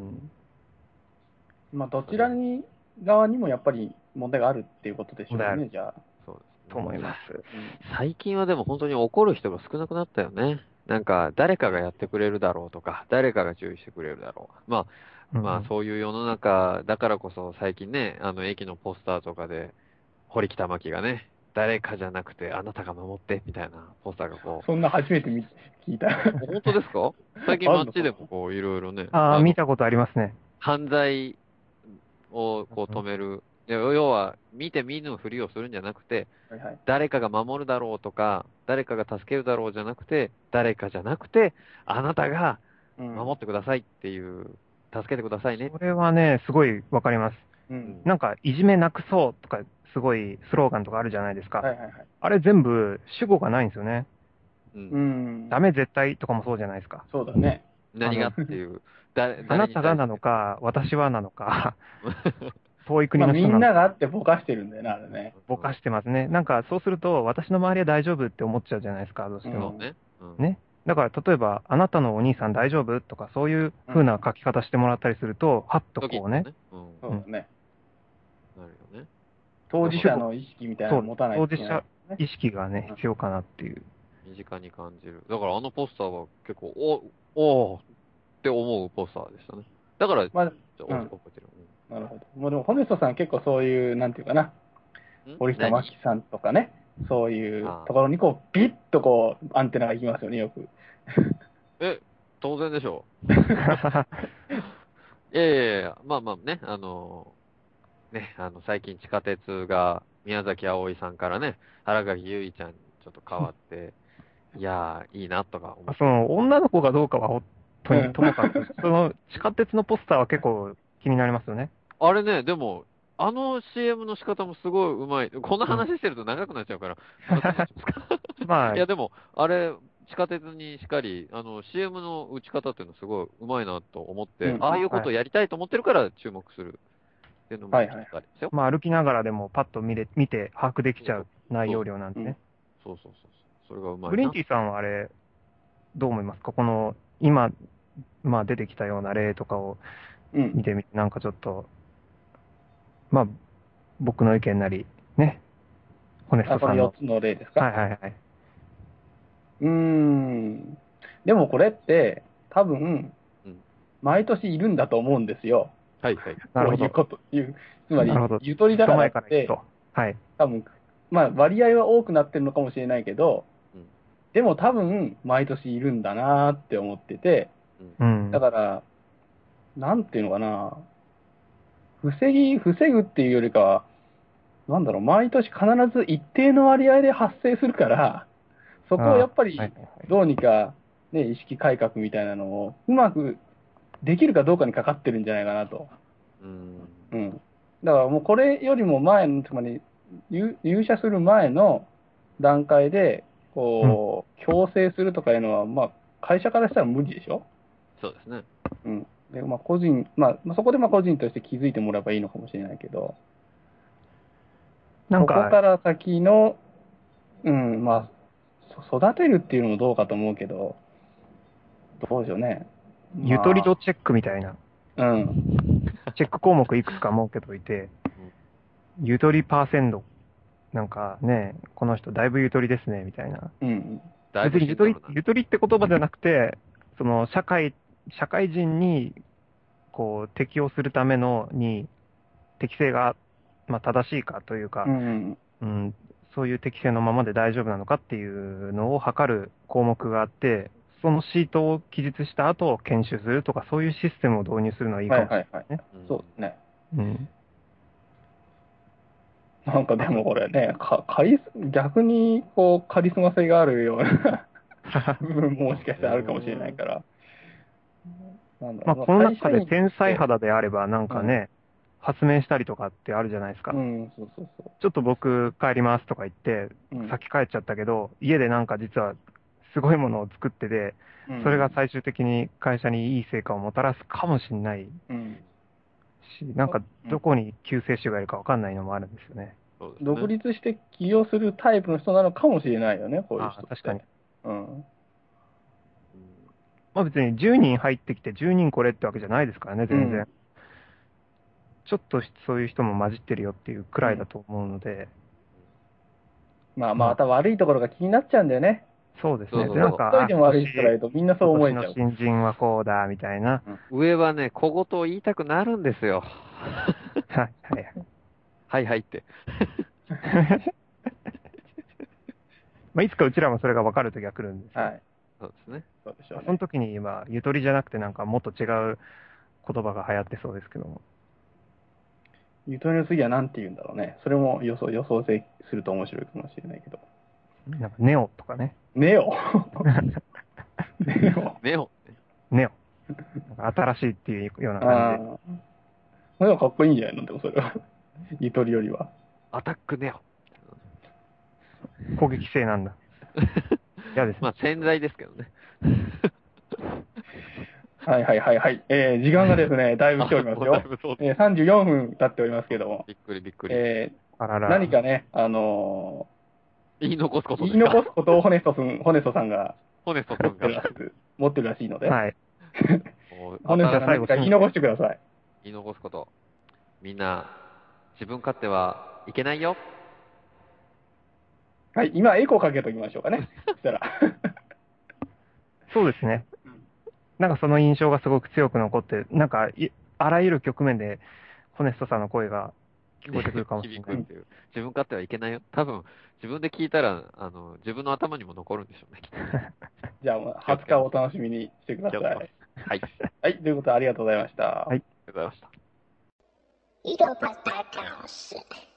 どちら側にもやっぱり問題があるっていうことでしょうね、じゃあ。 そうです。と思います。 最近はでも本当に怒る人が少なくなったよね。なんか、誰かがやってくれるだろうとか、誰かが注意してくれるだろう。そういう世の中だからこそ最近ね、駅のポスターとかで、堀北真希がね、誰かじゃなくてあなたが守ってみたいなポスターがこう。 そんな初めて聞いた。 本当ですか？最近街でもこういろいろね。 見たことありますね。 犯罪をこう止める。要は、見て見ぬふりをするんじゃなくて、誰かが守るだろうとか、誰かが助けるだろうじゃなくて、誰かじゃなくて、あなたが守ってくださいっていう、助けてくださいね。 それはね、すごいわかります。なんか、いじめなくそうとか、すごいスローガンとかあるじゃないですか。あれ全部主語がないんですよね。ダメ絶対とかもそうじゃないですか。 そうだね。 何がっていう。 あなたがなのか、私はなのか、遠い国の人みんながあってぼかしてるんだよな、あれね。 ぼかしてますね。なんかそうすると、私の周りは大丈夫って思っちゃうじゃないですか、どうしても。ね。だから例えば、あなたのお兄さん大丈夫とか、そういう風な書き方してもらったりすると、はっとこうね。 そうだね。 なるよね。 当事者の意識みたいなのを持たないと当事者意識がね、必要かなっていう。 身近に感じる。だからあのポスターは結構、おーって思うポスターでしたね。だから、覚えてる。 なるほど。もうでも、ホネストさん結構そういう、なんていうかな、堀北真希さんとかね、 そういうところにこう、ビッとこう、アンテナが行きますよね、よく。 当然でしょう。いやいやいや、まあまあね、最近地下鉄が宮崎あおいさんからね、新垣結衣ちゃんにちょっと変わって、いやー、いいなとか思って。 その、女の子がどうかはともかく、その地下鉄のポスターは結構気になりますよね。 あれね、でも、あの CM の仕方もすごいうまい。こんな話してると長くなっちゃうから、 まあ、 いやでも、あれ、地下鉄にしっかり、CM の打ち方っていうのすごいうまいなと思って、ああいうことをやりたいと思ってるから注目するっていうのもありですよ。 まあ歩きながらでもパッと見て把握できちゃう内容量なんでね。 そう。それがうまいな。 グリーンティーさんはあれ、どう思いますか？この、今、まあ出てきたような例とかを見てみて、なんかちょっと、まあ、僕の意見なり、ね。ホネストさんの。 この4つの例ですか？ はい。 でもこれって、多分、毎年いるんだと思うんですよ。 はい。 なるほど。 つまり、ゆとりだからって、 はい。 多分、まあ割合は多くなってるのかもしれないけど、でも多分、毎年いるんだなって思ってて、だから、なんていうのかな、防ぐっていうよりかは、なんだろう、毎年必ず一定の割合で発生するから、そこをやっぱりどうにか、ね、意識改革みたいなのをうまくできるかどうかにかかってるんじゃないかなと。だからもうこれよりも前の、つまり入社する前の段階で、こう、強制するとかいうのは、まあ、会社からしたら無理でしょ？ そうですね。 で、まあ、そこで個人として気づいてもらえばいいのかもしれないけど、そこから先の、まあ、育てるっていうのもどうかと思うけど、どうでしょうね。 ゆとり度チェックみたいな。チェック項目いくつか設けといて、ゆとりパーセント、なんかね、この人だいぶゆとりですね、みたいな。別にゆとりって言葉じゃなくて、その社会人に、こう、適応するため適性が、まあ、正しいかというか、そういう適性のままで大丈夫なのかっていうのを測る項目があって、そのシートを記述した後、研修するとか、そういうシステムを導入するのはいいかもしれないね。 そうですね。なんかでもこれね、逆にこうカリスマ性があるような部分もしかしたらあるかもしれないから。 まあ、この中で天才肌であれば、なんかね、発明したりとかってあるじゃないですか。ちょっと僕帰りますとか言って、先帰っちゃったけど、家でなんか実はすごいものを作ってて、それが最終的に会社にいい成果をもたらすかもしれないし、なんかどこに救世主がいるかわかんないのもあるんですよね。 独立して起業するタイプの人なのかもしれないよね、こういう人って。 確かに。まあ別に10人入ってきて10人これってわけじゃないですからね、全然。ちょっとそういう人も混じってるよっていうくらいだと思うので。 また悪いところが気になっちゃうんだよね。 そうですね。 なんか、一人でも悪い人がいるとみんなそう思えちゃう。 新人はこうだ、みたいな。 上はね、小言を言いたくなるんですよ。はいって。 まあいつかうちらもそれが分かるときが来るんですよ。 そうですね。 そうでしょうね。 その時に今、ゆとりじゃなくてなんかもっと違う言葉が流行ってそうですけども。 ゆとりの次は何て言うんだろうね。それも予想すると面白いかもしれないけど。 なんかネオとかね。 ネオなんか新しいっていうような感じで。 それはかっこいいんじゃないの？でもそれは。ゆとりよりは。 アタックネオ。 攻撃性なんだ。嫌ですね。 まあ潜在ですけどね。 はい。時間がですね、だいぶ来ておりますよ。34分経っておりますけども。 びっくり。 何かね、 言い残すことをホネストさんが持ってるらしいので。 はい。 ホネストさん何か言い残してください。 言い残すこと。みんな、自分勝手はいけないよ。 はい、今エコーかけときましょうかね。そしたら。 そうですね。なんかその印象がすごく強く残って、なんかあらゆる局面でホネストさんの声が聞こえてくるかもしれ響ない。 くっていう。自分勝手はいけないよ。多分、自分で聞いたら、自分の頭にも残るんでしょうね、きっとね。 じゃあ、20日お楽しみにしてください。 気をつけます。はい。 はい、ということでありがとうございました。 はい。 ありがとうございました。 井戸端カオス。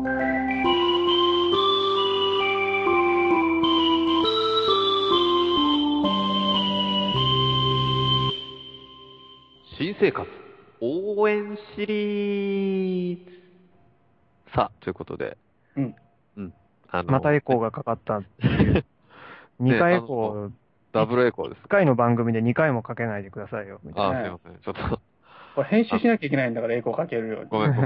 新生活応援シリーズ。さあ、ということで。 うん。 またエコーがかかったっていう。2回エコー、 ダブルエコーです。 1回の番組で2回もかけないでくださいよ。みたいな。 すいません。ちょっと。 これ編集しなきゃいけないんだからエコーかけるように。 ごめん。い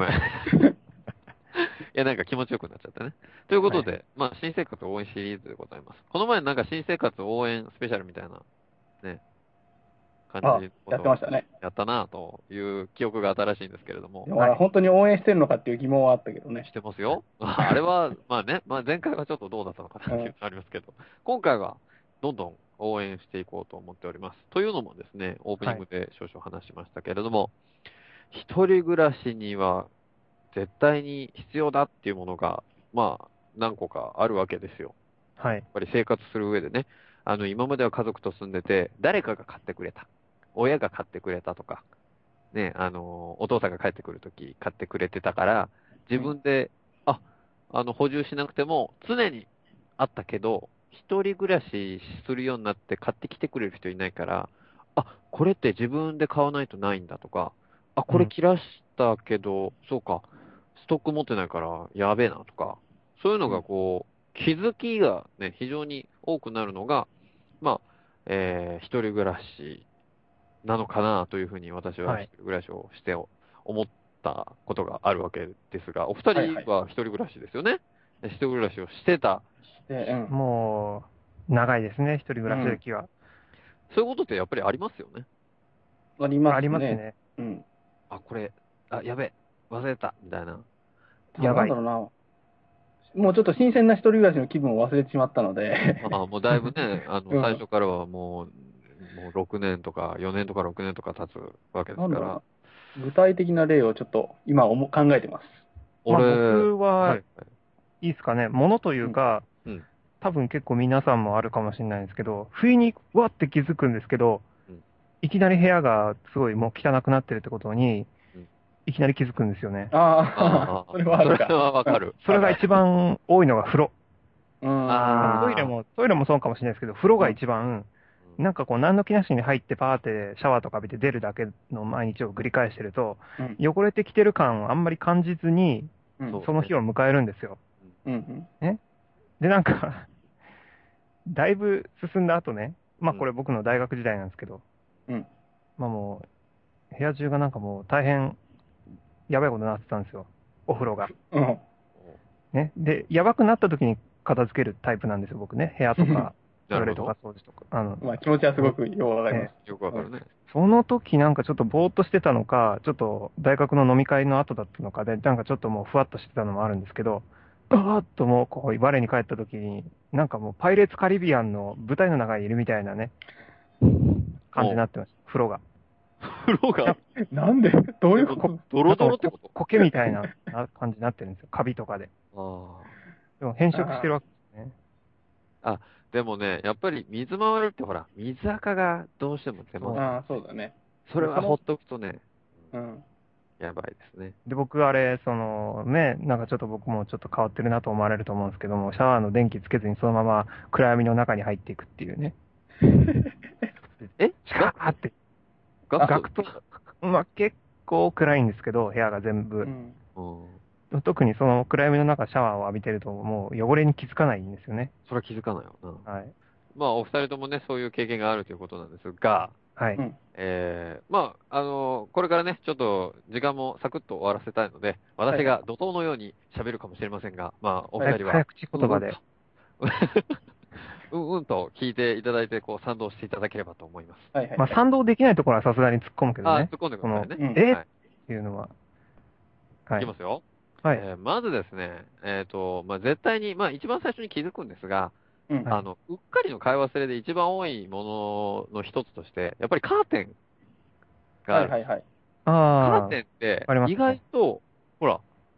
や、なんか気持ちよくなっちゃったね。ということで、まあ、新生活応援シリーズでございます。この前なんか新生活応援スペシャルみたいな、ね、感じやってましたね。 やったなという記憶が新しいんですけれども。 本当に応援してるのかっていう疑問はあったけどね。 してますよ。あれは、まあね、前回はちょっとどうだったのかなっていうのがありますけど、今回はどんどん応援していこうと思っております。というのもですね、オープニングで少々話しましたけれども、一人暮らしには絶対に必要だっていうものが、まあ、何個かあるわけですよ。 はい。 やっぱり生活する上でね、今までは家族と住んでて、誰かが買ってくれた。親が買ってくれたとか、ね、お父さんが帰ってくるとき買ってくれてたから、自分で、補充しなくても常にあったけど、一人暮らしするようになって買ってきてくれる人いないから、これって自分で買わないとないんだとか、これ切らしたけど、そうか、ストック持ってないからやべえなとか、そういうのがこう、気づきがね、非常に多くなるのが、まあ、一人暮らしなのかなというふうに私は一人暮らしをして思ったことがあるわけですが、お二人は一人暮らしですよね。一人暮らしをしてた。 もう、長いですね、一人暮らし歴は。 そういうことってやっぱりありますよね。 ありますね。 ありますね。 うん。 これ、やべえ、忘れた、みたいな。 やばい。なんだろうな。もうちょっと新鮮な一人暮らしの気分を忘れてしまったので。 もうだいぶね、最初からはもう6年とか4年とか6年とか経つわけですから。 具体的な例をちょっと今考えてます。 僕は、いいですかね、ものというか、多分結構皆さんもあるかもしれないんですけど、不意にわって気づくんですけど、いきなり部屋がすごいもう汚くなってるってことに、いきなり気づくんですよね。 それはあるか。 それはわかる。 それが一番多いのが風呂。 トイレもそうかもしれないですけど、風呂が一番、なんかこう何の気なしに入ってパーってシャワーとか浴びて出るだけの毎日を繰り返してると、汚れてきてる感をあんまり感じずに、その日を迎えるんですよ。ね、で、なんかだいぶ進んだ後ね、まあこれ僕の大学時代なんですけど、まあもう、部屋中がなんかもう大変やばいことになってたんですよ、お風呂が。ね、で、やばくなった時に片付けるタイプなんですよ、僕ね。部屋とか、トイレとか掃除とか。 まあ気持ちはすごくよくわかります。 よくわかるね。 その時なんかちょっとぼーっとしてたのか、ちょっと大学の飲み会の後だったのかで、なんかちょっともうふわっとしてたのもあるんですけど、バーッともうこう我に返った時に、なんかもうパイレーツカリビアンの舞台の中にいるみたいなね、感じになってました。風呂が。 風呂がなんでどういうことドロドロってこと苔みたいな感じになってるんですよ。カビとかで。でも変色してるわけですね。 でもね、やっぱり水回りってほら、水垢がどうしても出ます。 そうだね。 それはほっとくとね、やばいですね。 で、僕あれ、なんかちょっと僕もちょっと変わってるなと思われると思うんですけども、シャワーの電気つけずにそのまま暗闇の中に入っていくっていうね。シカーって。ガクと、まあ結構暗いんですけど、部屋が全部。特にその暗闇の中シャワーを浴びてるともう汚れに気づかないんですよね。 それは気づかないよな。 はい。 まあお二人ともね、そういう経験があるということなんですが、 はい。 まあ、これからね、ちょっと時間もサクッと終わらせたいので、私が怒涛のように喋るかもしれませんが、まあお二人は。 早口言葉で。 うんと聞いていただいて、こう賛同していただければと思います。 まあ賛同できないところはさすがに突っ込むけどね。 突っ込んでくださいね。 っていうのは。 いきますよ。 はい。 まずですね、まあ、絶対に、まあ、一番最初に気づくんですが、うっかりの買い忘れで一番多いものの一つとして、やっぱりカーテンがある。カーテンって、意外と、ほら、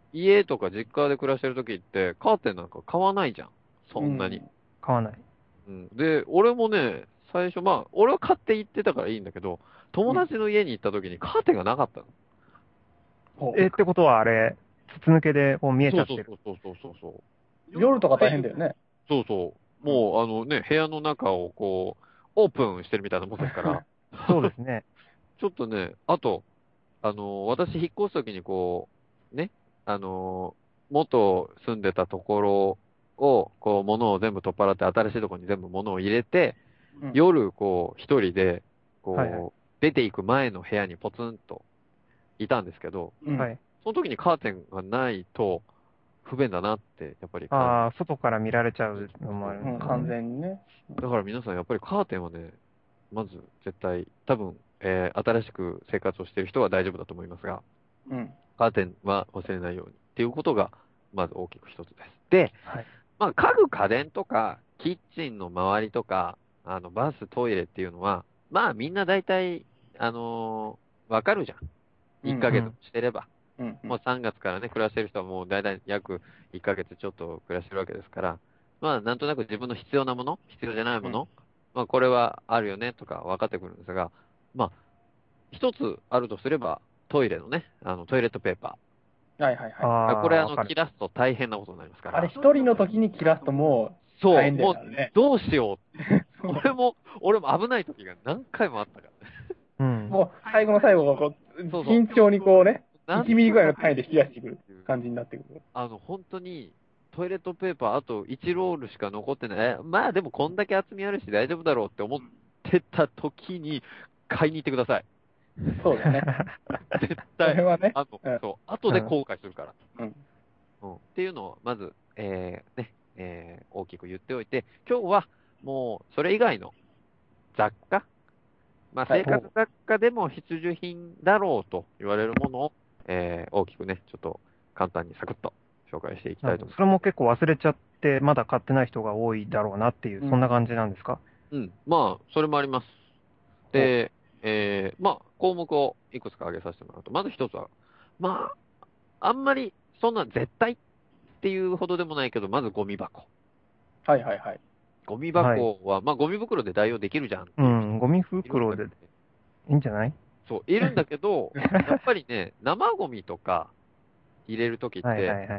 家とか実家で暮らしてる時って、カーテンなんか買わないじゃん。そんなに。 買わない。 うん。で、俺もね、最初、まあ、俺は買って行ってたからいいんだけど、友達の家に行った時にカーテンがなかったの。 ってことはあれ、筒抜けでこう見えちゃってる。 そう。 夜とか大変だよね。 そうそう。もう、部屋の中をこう、オープンしてるみたいなもんですから。 そうですね。 ちょっとね、あと、私引っ越すときにこう、ね、元住んでたところを、こう、物を全部取っ払って新しいところに全部物を入れて、夜、こう、一人で、こう、出ていく前の部屋にポツンといたんですけど、 はい。 その時にカーテンがないと不便だなって、やっぱりああ、外から見られちゃうのもある、 完全にね。 だから皆さんやっぱりカーテンはね、まず絶対、多分、新しく生活をしている人は大丈夫だと思いますが、カーテンは忘れないようにっていうことが、まず大きく一つです。で、まあ、家具家電とか、キッチンの周りとか、バス、トイレっていうのは、まあみんな大体、わかるじゃん。1ヶ月してれば。もう3月からね、暮らしてる人はもう大体約1ヶ月ちょっと暮らしてるわけですから、まあなんとなく自分の必要なもの、必要じゃないもの、まあこれはあるよねとか分かってくるんですが、まあ、一つあるとすれば、トイレのね、トイレットペーパー。はいはいはい。 これ切らすと大変なことになりますから。 あれ一人の時に切らすともう大変だよね。 そう、もうどうしよう。俺も危ない時が何回もあったからね。 もう最後の最後がこう、慎重にこうね、1ミリぐらいの単位で引き出してくる感じになってくる。 本当に、トイレットペーパーあと1ロールしか残ってない。まあでもこんだけ厚みあるし大丈夫だろうって思ってた時に買いに行ってください。 そうだね。 絶対。 それはね。 そう。後で後悔するから。っていうのを、まず、大きく言っておいて、今日はもうそれ以外の雑貨、まあ生活雑貨でも必需品だろうと言われるものを、大きくね、ちょっと簡単にサクッと紹介していきたいと思います。 それも結構忘れちゃって、まだ買ってない人が多いだろうなっていう、そんな感じなんですか？ まあ、それもあります。で、まあ、項目をいくつか挙げさせてもらうと、まず一つは、まあ、あんまりそんな絶対っていうほどでもないけど、まずゴミ箱。 はいはいはい。 ゴミ箱は、まあ、ゴミ袋で代用できるじゃんっていう。 ゴミ袋でいいんじゃない？ そう、いるんだけど、やっぱりね、生ゴミとか入れるときって、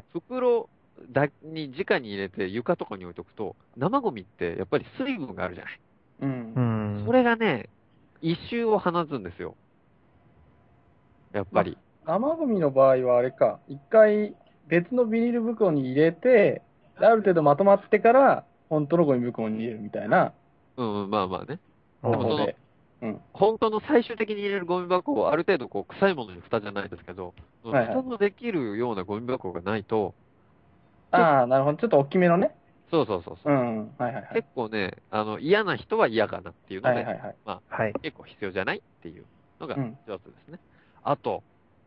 袋に直に入れて床とかに置いとくと、生ゴミってやっぱり水分があるじゃない。それがね、一周を放つんですよ。やっぱり。 生ゴミの場合はあれか、一回別のビニール袋に入れて、ある程度まとまってから、本当のゴミ袋に入れるみたいな。 まあまあね。 でも本当の最終的に入れるゴミ箱をある程度こう臭いものに蓋じゃないですけど、蓋のできるようなゴミ箱がないと。 なるほど。ちょっと大きめのね。 そう。 結構ね、嫌な人は嫌かなっていうので、まあ、結構必要じゃないっていうのが一つですね。あと、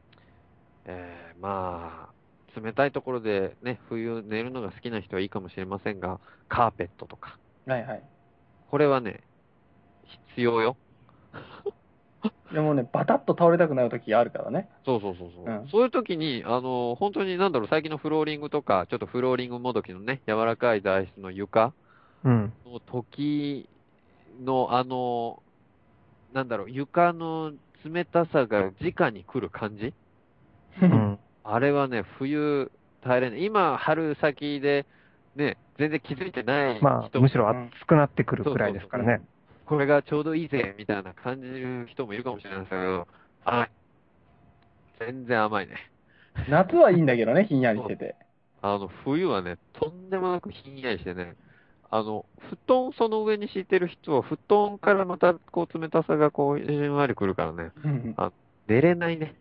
まあ、冷たいところでね、冬寝るのが好きな人はいいかもしれませんが、カーペットとか。これはね、必要よ。 でもね、バタッと倒れたくなるときあるからね。 そう。そういうときに、本当に最近のフローリングとか、ちょっとフローリングもどきのね、柔らかい材質の床の時の床の冷たさが直に来る感じあれはね、冬耐えれない。今、春先で、ね、全然気づいてない人まあ、むしろ暑くなってくるくらいですからね。 これがちょうどいいぜ、みたいな感じる人もいるかもしれないですけど、甘い。全然甘いね。 夏はいいんだけどね、ひんやりしてて。 冬はね、とんでもなくひんやりしてね、布団その上に敷いてる人は、布団からまたこう冷たさがこう、じんわりくるからね、寝れないね。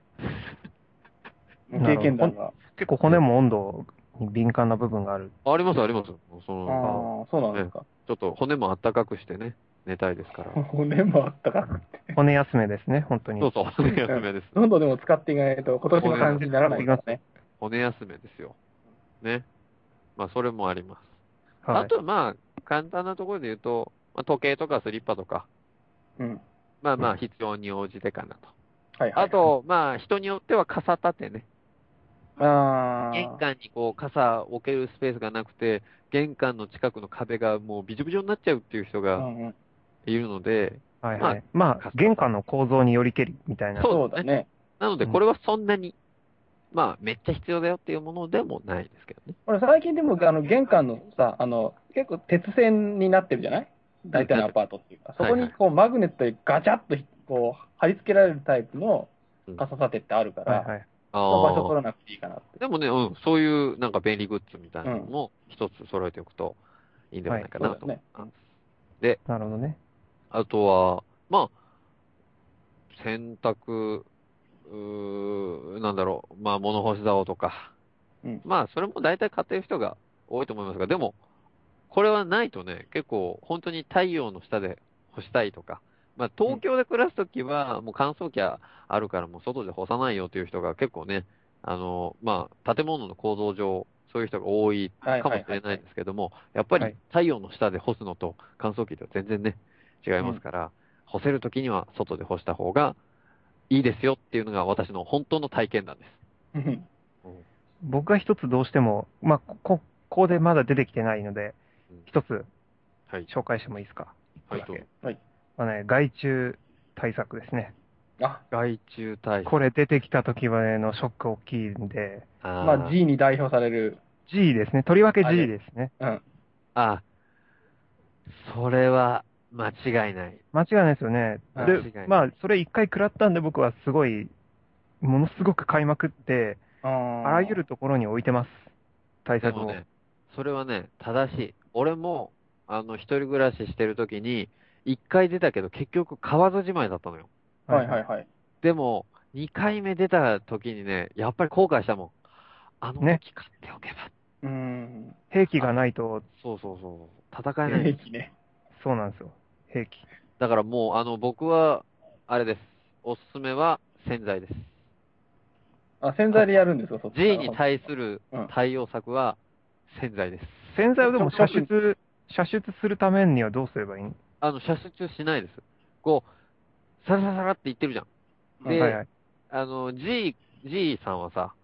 経験談が。 結構骨も温度に敏感な部分がある。 あります。 そうなんですか。 ちょっと骨もあったかくしてね、寝たいですから。 骨もあったかくて。 骨休めですね、本当に。 そう、骨休めです。 どんどんでも使っていかないと、今年の感じにならないからね。 骨休めですよ。ね。まあ、それもあります。あと、まあ、簡単なところで言うと、時計とかスリッパとか。まあ、必要に応じてかなと。あと、まあ、人によっては傘立てね。 玄関にこう傘置けるスペースがなくて、玄関の近くの壁がもうびちょびちょになっちゃうっていう人がいるので、 はいはい。まあ、玄関の構造によりけりみたいな。 そうだね。 なので、これはそんなに、まあ、めっちゃ必要だよっていうものでもないですけどね。 これ最近でも、玄関のさ、結構鉄線になってるじゃない？大体のアパートっていうか。そこにこう、マグネットでガチャッとこう、貼り付けられるタイプの傘立てってあるから、場所取らなくていいかなって。 でもね、そういうなんか便利グッズみたいなのも一つ揃えておくといいんではないかなと思います。で、 なるほどね。 あとは、まあ、洗濯、なんだろう、まあ、物干し竿とか、まあ、それも大体買ってる人が多いと思いますが、でも、これはないとね、結構、本当に太陽の下で干したいとか、まあ、東京で暮らすときは、もう乾燥機あるから、もう外で干さないよという人が結構ね、まあ、建物の構造上、そういう人が多いかもしれないですけども、やっぱり太陽の下で干すのと乾燥機では全然ね、違いますから、干せるときには外で干した方がいいですよっていうのが私の本当の体験談です。 僕が一つどうしても、まあ、ここでまだ出てきてないので、一つ紹介してもいいですか。 はい。 害虫対策ですね。 害虫対策。 これ出てきたときはね、ショック大きいんで。 まあ G に代表される。 G ですね。とりわけ G ですね。 それは間違いない。 間違いないですよね。で、まあ、それ一回食らったんで僕はすごい、ものすごく買いまくって、あらゆるところに置いてます。対策を。 それはね、正しい。俺も、一人暮らししてるときに、一回出たけど結局買わずじまいだったのよ。 はいはいはい。 でも、二回目出たときにね、やっぱり後悔したもん。あの時買っておけば。 兵器がないと。 そう。戦えない。 兵器ね。 そうなんですよ。兵器。 だからもう、僕は、あれです。おすすめは洗剤です。 洗剤でやるんですか、そっち G に対する対応策は洗剤です。 洗剤をでも射出するためにはどうすればいいの？ 射出しないです。こう、サラサラサラって言ってるじゃん。で、G さんはさ、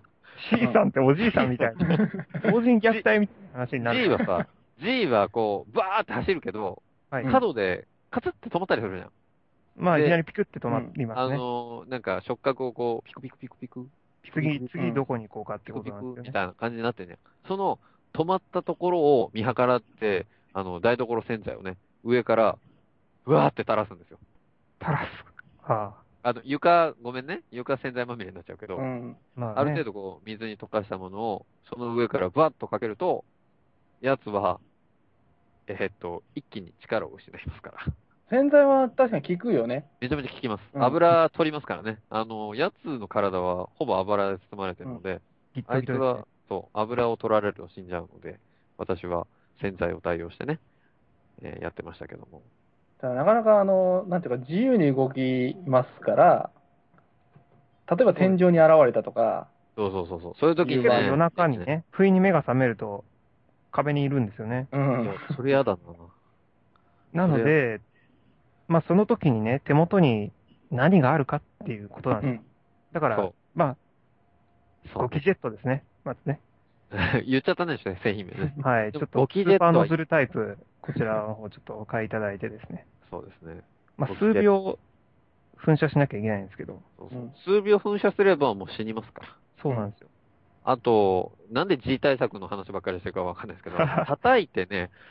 G さんっておじいさんみたいな。法人虐待みたいな話になる。 G はこう、バーって走るけど、角でカツって止まったりするじゃん。 まあ、いきなりピクって止まりますね。 なんか触覚をこう、ピクピクピクピク。 次どこに行こうかってことなんですよね。 みたいな感じになってね。その止まったところを見計らって、台所洗剤をね、上から、うわーって垂らすんですよ。 垂らす。 床、ごめんね。床洗剤まみれになっちゃうけど、 まあある程度こう、水に溶かしたものを、その上からバッとかけると、やつは、一気に力を失いますから。 洗剤は確かに効くよね。 めちゃめちゃ効きます。油取りますからね。やつの体はほぼ油で包まれてるので、あいつは、油を取られると死んじゃうので、私は洗剤を代用してね、やってましたけども。 なかなかなんていうか自由に動きますから、例えば天井に現れたとか。 そういう時にね。 夜中にね、不意に目が覚めると壁にいるんですよね。 それ嫌だなので、まあその時にね、手元に何があるかっていうことなんですよ。だから、まあ、ゴキジェットですね。まずね。 言っちゃったね、製品名ね。 はい。ちょっと、スーパーノズルタイプ、こちらをちょっとお買いいただいてですね。 そうですね。 まあ、数秒噴射しなきゃいけないんですけど。 数秒噴射すればもう死にますから。 そうなんですよ。 あと、なんで G 対策の話ばっかりしてるかわかんないですけど、叩いて、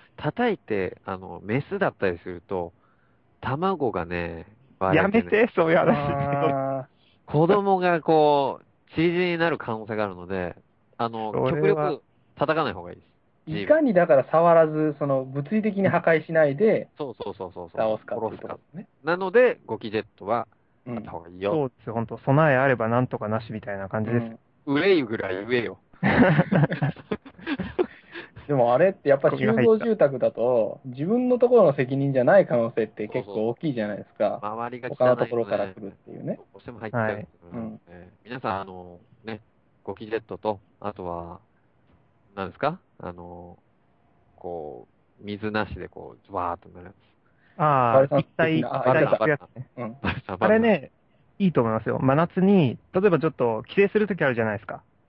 メスだったりすると、卵がね、 やめて、そういう話。 子供がこう、チリチリになる可能性があるので、極力叩かない方がいいです。 いかにだから触らず、物理的に破壊しないで、 倒すかっていうところですね。なので、ゴキジェットは、あった方がいいよ。 そうですよ、本当備えあればなんとかなしみたいな感じです。 憂いぐらい言えよ。 でもあれってやっぱり集合住宅だと、自分のところの責任じゃない可能性って結構大きいじゃないですか。 周りが他のところから来るっていうね。 どうしても入っちゃう。皆さん、ゴキジェットと、あとは、何ですかこう、水なしでこう、わーっとなるやつ。 一体効くやつね。あれね、いいと思いますよ。真夏に、例えばちょっと帰省するときあるじゃないですか。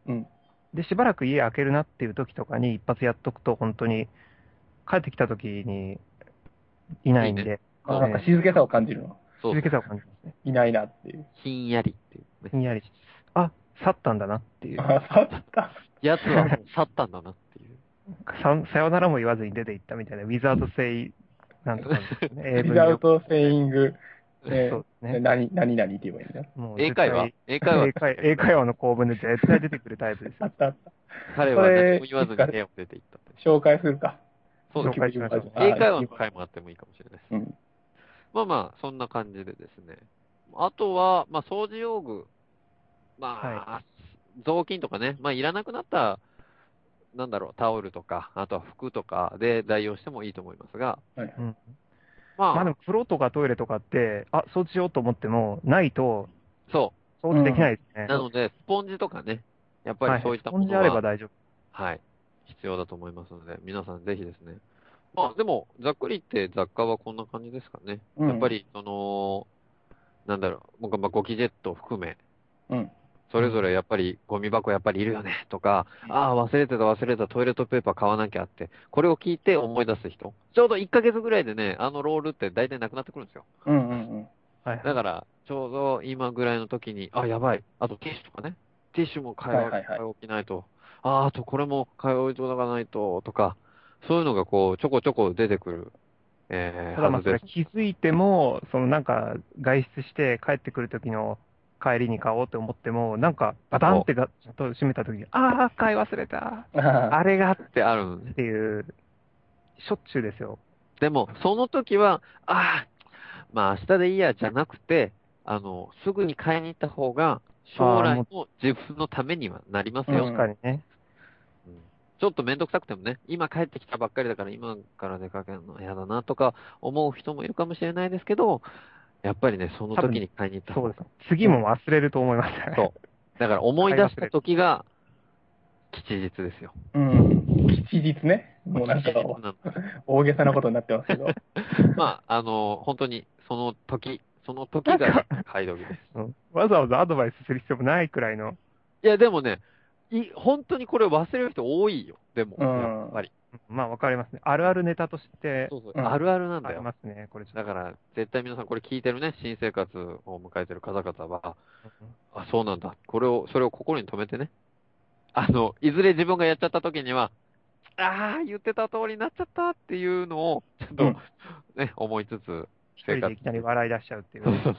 うん。 で、しばらく家開けるなっていう時とかに一発やっとくと、本当に、帰ってきた時にいないんで。 いいねなんか静けさを感じるの。 静けさを感じますね。 いないなっていう。 ひんやりっていう、ね。 ひんやり。あ、去ったんだなっていう。 去った。 奴はもう去ったんだなっていう。 さよならも言わずに出て行ったみたいな、ウィザードセイ、なんとかですね。 ウィザウトセイング、 そうですね。 何々って言えばいいんだよ。 もう英会話英会話の構文で絶対出てくるタイプです。 あったあった。 彼は何も言わずに部屋を出て行ったって。 紹介するか。 そうです。 紹介しましょう。 英会話の回もあってもいいかもしれないです。 うん。 まあまあ、そんな感じでですね。あとは、まあ、掃除用具。まあ、雑巾とかね。まあ、いらなくなった、なんだろう、タオルとか、あとは服とかで代用してもいいと思いますが。 はい。 まあでも、風呂とかトイレとかって、掃除しようと思っても、ないと、 そう。 掃除できないですね。 なので、スポンジとかね。やっぱりそういったものは、 スポンジあれば大丈夫。 はい。必要だと思いますので、皆さんぜひですね。まあ、でも、ざっくり言って雑貨はこんな感じですかね。やっぱり、なんだろう、僕はゴキジェットを含め、それぞれやっぱりゴミ箱やっぱりいるよねとか、ああ、忘れてた、トイレットペーパー買わなきゃって、これを聞いて思い出す人。ちょうど1ヶ月ぐらいでね、あのロールって大体なくなってくるんですよ。だから、ちょうど今ぐらいの時に、あ、やばい。あとティッシュとかね。ティッシュも買い置きないと。あとこれも買い置いとかないと、とか、そういうのがこう、ちょこちょこ出てくる。 ただまあそれ気づいても、なんか外出して帰ってくる時の帰りに買おうと思っても、なんかバタンって閉めた時に、ああ、買い忘れた。 あれがってあるっていう、しょっちゅうですよ。 でも、その時は、まあ明日でいいやじゃなくて、すぐに買いに行った方が、将来の自分のためにはなりますよ。 確かにね。 ちょっとめんどくさくてもね、今帰ってきたばっかりだから今から出かけるの嫌だなとか思う人もいるかもしれないですけど、やっぱりね、その時に買いに行った方が。 そうです。次も忘れると思いますね。 そう。だから思い出した時が、吉日ですよ。 吉日ね。もうなんか、大げさなことになってますけど。 まあ、本当に、その時が買い時です。 わざわざアドバイスする必要もないくらいの。 いや、でもね、本当にこれ忘れる人多いよ。でも、やっぱり。 まあ、わかりますね。あるあるネタとして。 そう、あるあるなんだよ。 ありますね、これ。 だから、絶対皆さんこれ聞いてるね、新生活を迎えてる方々は、そうなんだ。それを心に留めてね。いずれ自分がやっちゃった時には、言ってた通りになっちゃったっていうのを、ちょっと、ね、思いつつ、 一人でいきなり笑い出しちゃうっていう。 そう。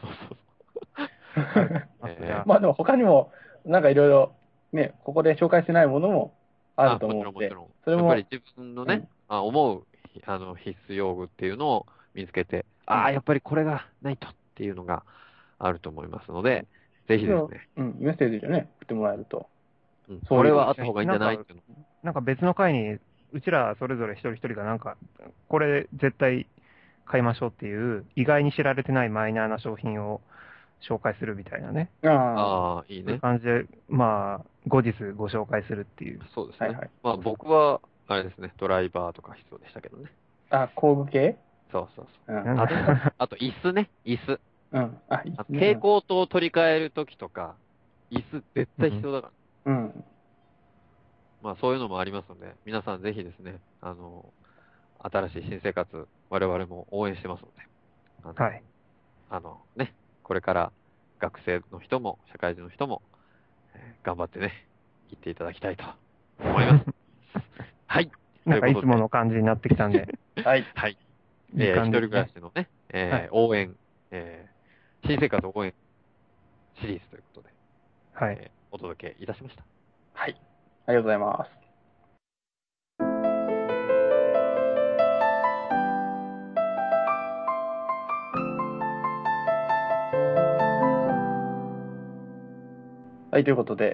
まあでも他にも、なんかいろいろ、ね、ここで紹介してないものもあると思うので、 それもやっぱり自分のね、思う、必須用具っていうのを見つけて、やっぱりこれがないとっていうのがあると思いますので、ぜひですね。 メッセージでね、送ってもらえると。 それはあった方がいいんじゃないっていうの。 なんか別の回に、うちらそれぞれ一人一人がなんか、これ絶対買いましょうっていう、意外に知られてないマイナーな商品を紹介するみたいなね。 いいね。 そういう感じで、まあ、後日ご紹介するっていう。 そうですね。まあ僕は、あれですね、ドライバーとか必要でしたけどね。 工具系？ そう。あと、椅子ね、椅子。蛍光灯を取り替えるときとか、椅子絶対必要だから。まあそういうのもありますので、皆さんぜひですね、新しい新生活、我々も応援してますので。 はい。 ね、これから学生の人も、社会人の人も、頑張ってね、行っていただきたいと思います。はい。 なんかいつもの感じになってきたんで。 はい。 一人暮らしのね、応援、新生活応援シリーズということで、 はい。 お届けいたしました。 はい。ありがとうございます。はい、ということで、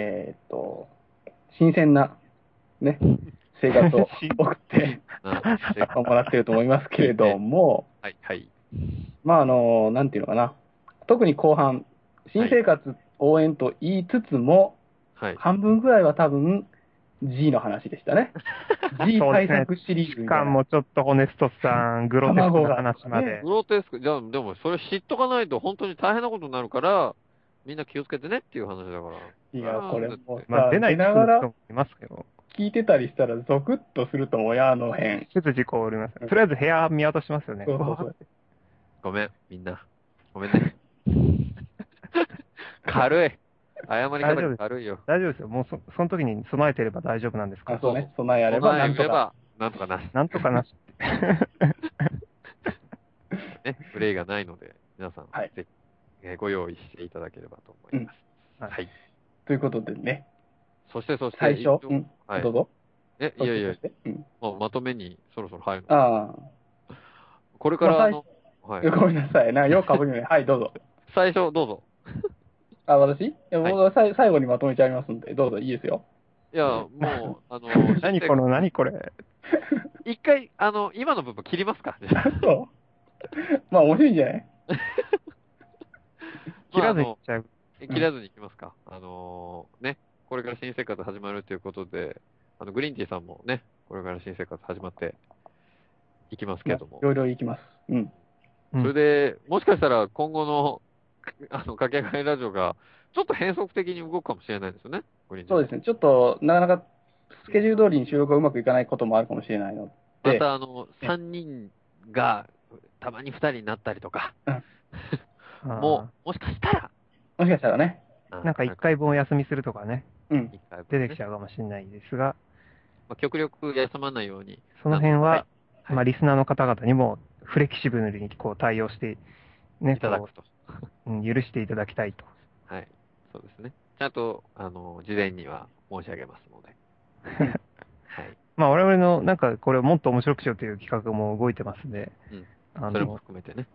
新鮮な、ね、生活を送ってもらっていると思いますけれども、まあ、なんていうのかな、特に後半、新生活応援と言いつつも、半分ぐらいは多分、G の話でしたね。G 対策シリーズみたいな。 しかもちょっとホネストさん、グロテスクな話まで。 グロテスク、じゃあ、でもそれ知っとかないと本当に大変なことになるから、 みんな気をつけてねっていう話だから。 いや、これもまあ、出ない人もいますけど。 聞いてたりしたらゾクッとすると思うよ、あの辺。 ちょっと事故おります。とりあえず部屋見渡しますよね。 そうそうそう。 ごめん、みんな。ごめんね。軽い。謝り方が軽いよ。 大丈夫ですよ。もうその時に備えてれば大丈夫なんですから。 そうね。備えあればなんとか。 なんとかなし。 なんとかなし。 ね、憂いがないので、皆さん、 はい、 ぜひ、ご用意していただければと思います。 はい。ということでね。 そして、 最初、 はい、 どうぞ。 いや、まとめにそろそろ入るの。ああ。これから、はい。 ごめんなさい。よくかぶりね。はい、どうぞ。 最初、どうぞ。 私僕は最後にまとめちゃいますんで、どうぞ、いいですよ。 いや、もう、 何これ。 一回、今の部分切りますか。 そう。まあ、面白いんじゃない切らずにいっちゃう。 切らずにいきますか。ね、これから新生活始まるということで、グリーンティーさんもね、これから新生活始まっていきますけども。 いろいろいきます。うん。 それで、もしかしたら今後の、かけがえラジオが、ちょっと変則的に動くかもしれないですよね。 そうですね。ちょっと、なかなか、スケジュール通りに収録がうまくいかないこともあるかもしれないので。 また、3人が、たまに2人になったりとか。もしかしたら。 もしかしたらね。 なんか1回分お休みするとかね。 うん。 出てきちゃうかもしれないですが。 極力休まないように。 その辺は、まあ、リスナーの方々にも、フレキシブルにこう対応して、ね、 いただくと。 許していただきたいと。 はい。そうですね。ちゃんと、事前には申し上げますので。 はい。まあ、我々の、なんか、これをもっと面白くしようという企画も動いてますんで、 それも含めてね。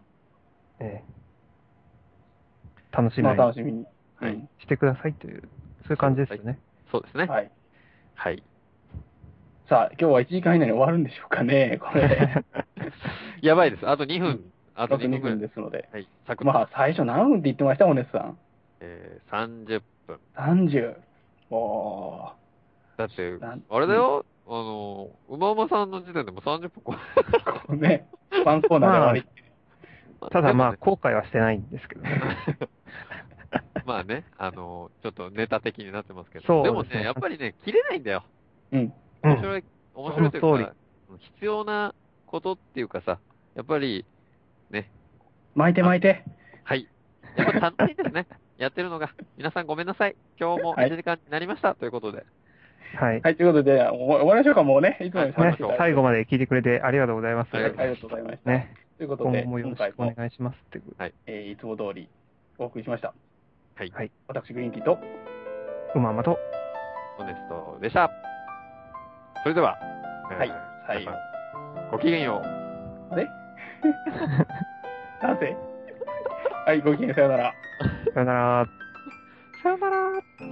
楽しみに、してくださいという、そういう感じですよね。 そうですね。はい。はい。 さあ、今日は1時間以内に終わるんでしょうかね、これ。 やばいです。あと2分。 あと2分ですので。 はい。 まあ、最初何分って言ってました、おねさん。 30分。 30。おー。 だって、あれだよ、うまうまさんの時点でも30分ね、ワンコーナーで終わり。 ただまあ、後悔はしてないんですけどね。 まあね、ちょっとネタ的になってますけど。でもね、やっぱりね、切れないんだよ。 うん。 面白いというか、必要なことっていうかさ、やっぱり、ね。 巻いて。 はい。やっぱ楽しいですね。やってるのが。皆さんごめんなさい。今日も1時間になりました。ということで。 はい。 はい、ということで、終わりましょうか、もうね。いつもね、最後まで聞いてくれてありがとうございます。 ありがとうございました。 ね。 ということで、 今後もよろしくお願いしますっていう。 はい。いつも通りお送りしました。 はい。 私、グリーンティーと、 うままと、 オネストでした。それでは、 はい、最後。 ごきげんよう。なぜはい、ごきげんさよなら。 さよなら。 さよなら。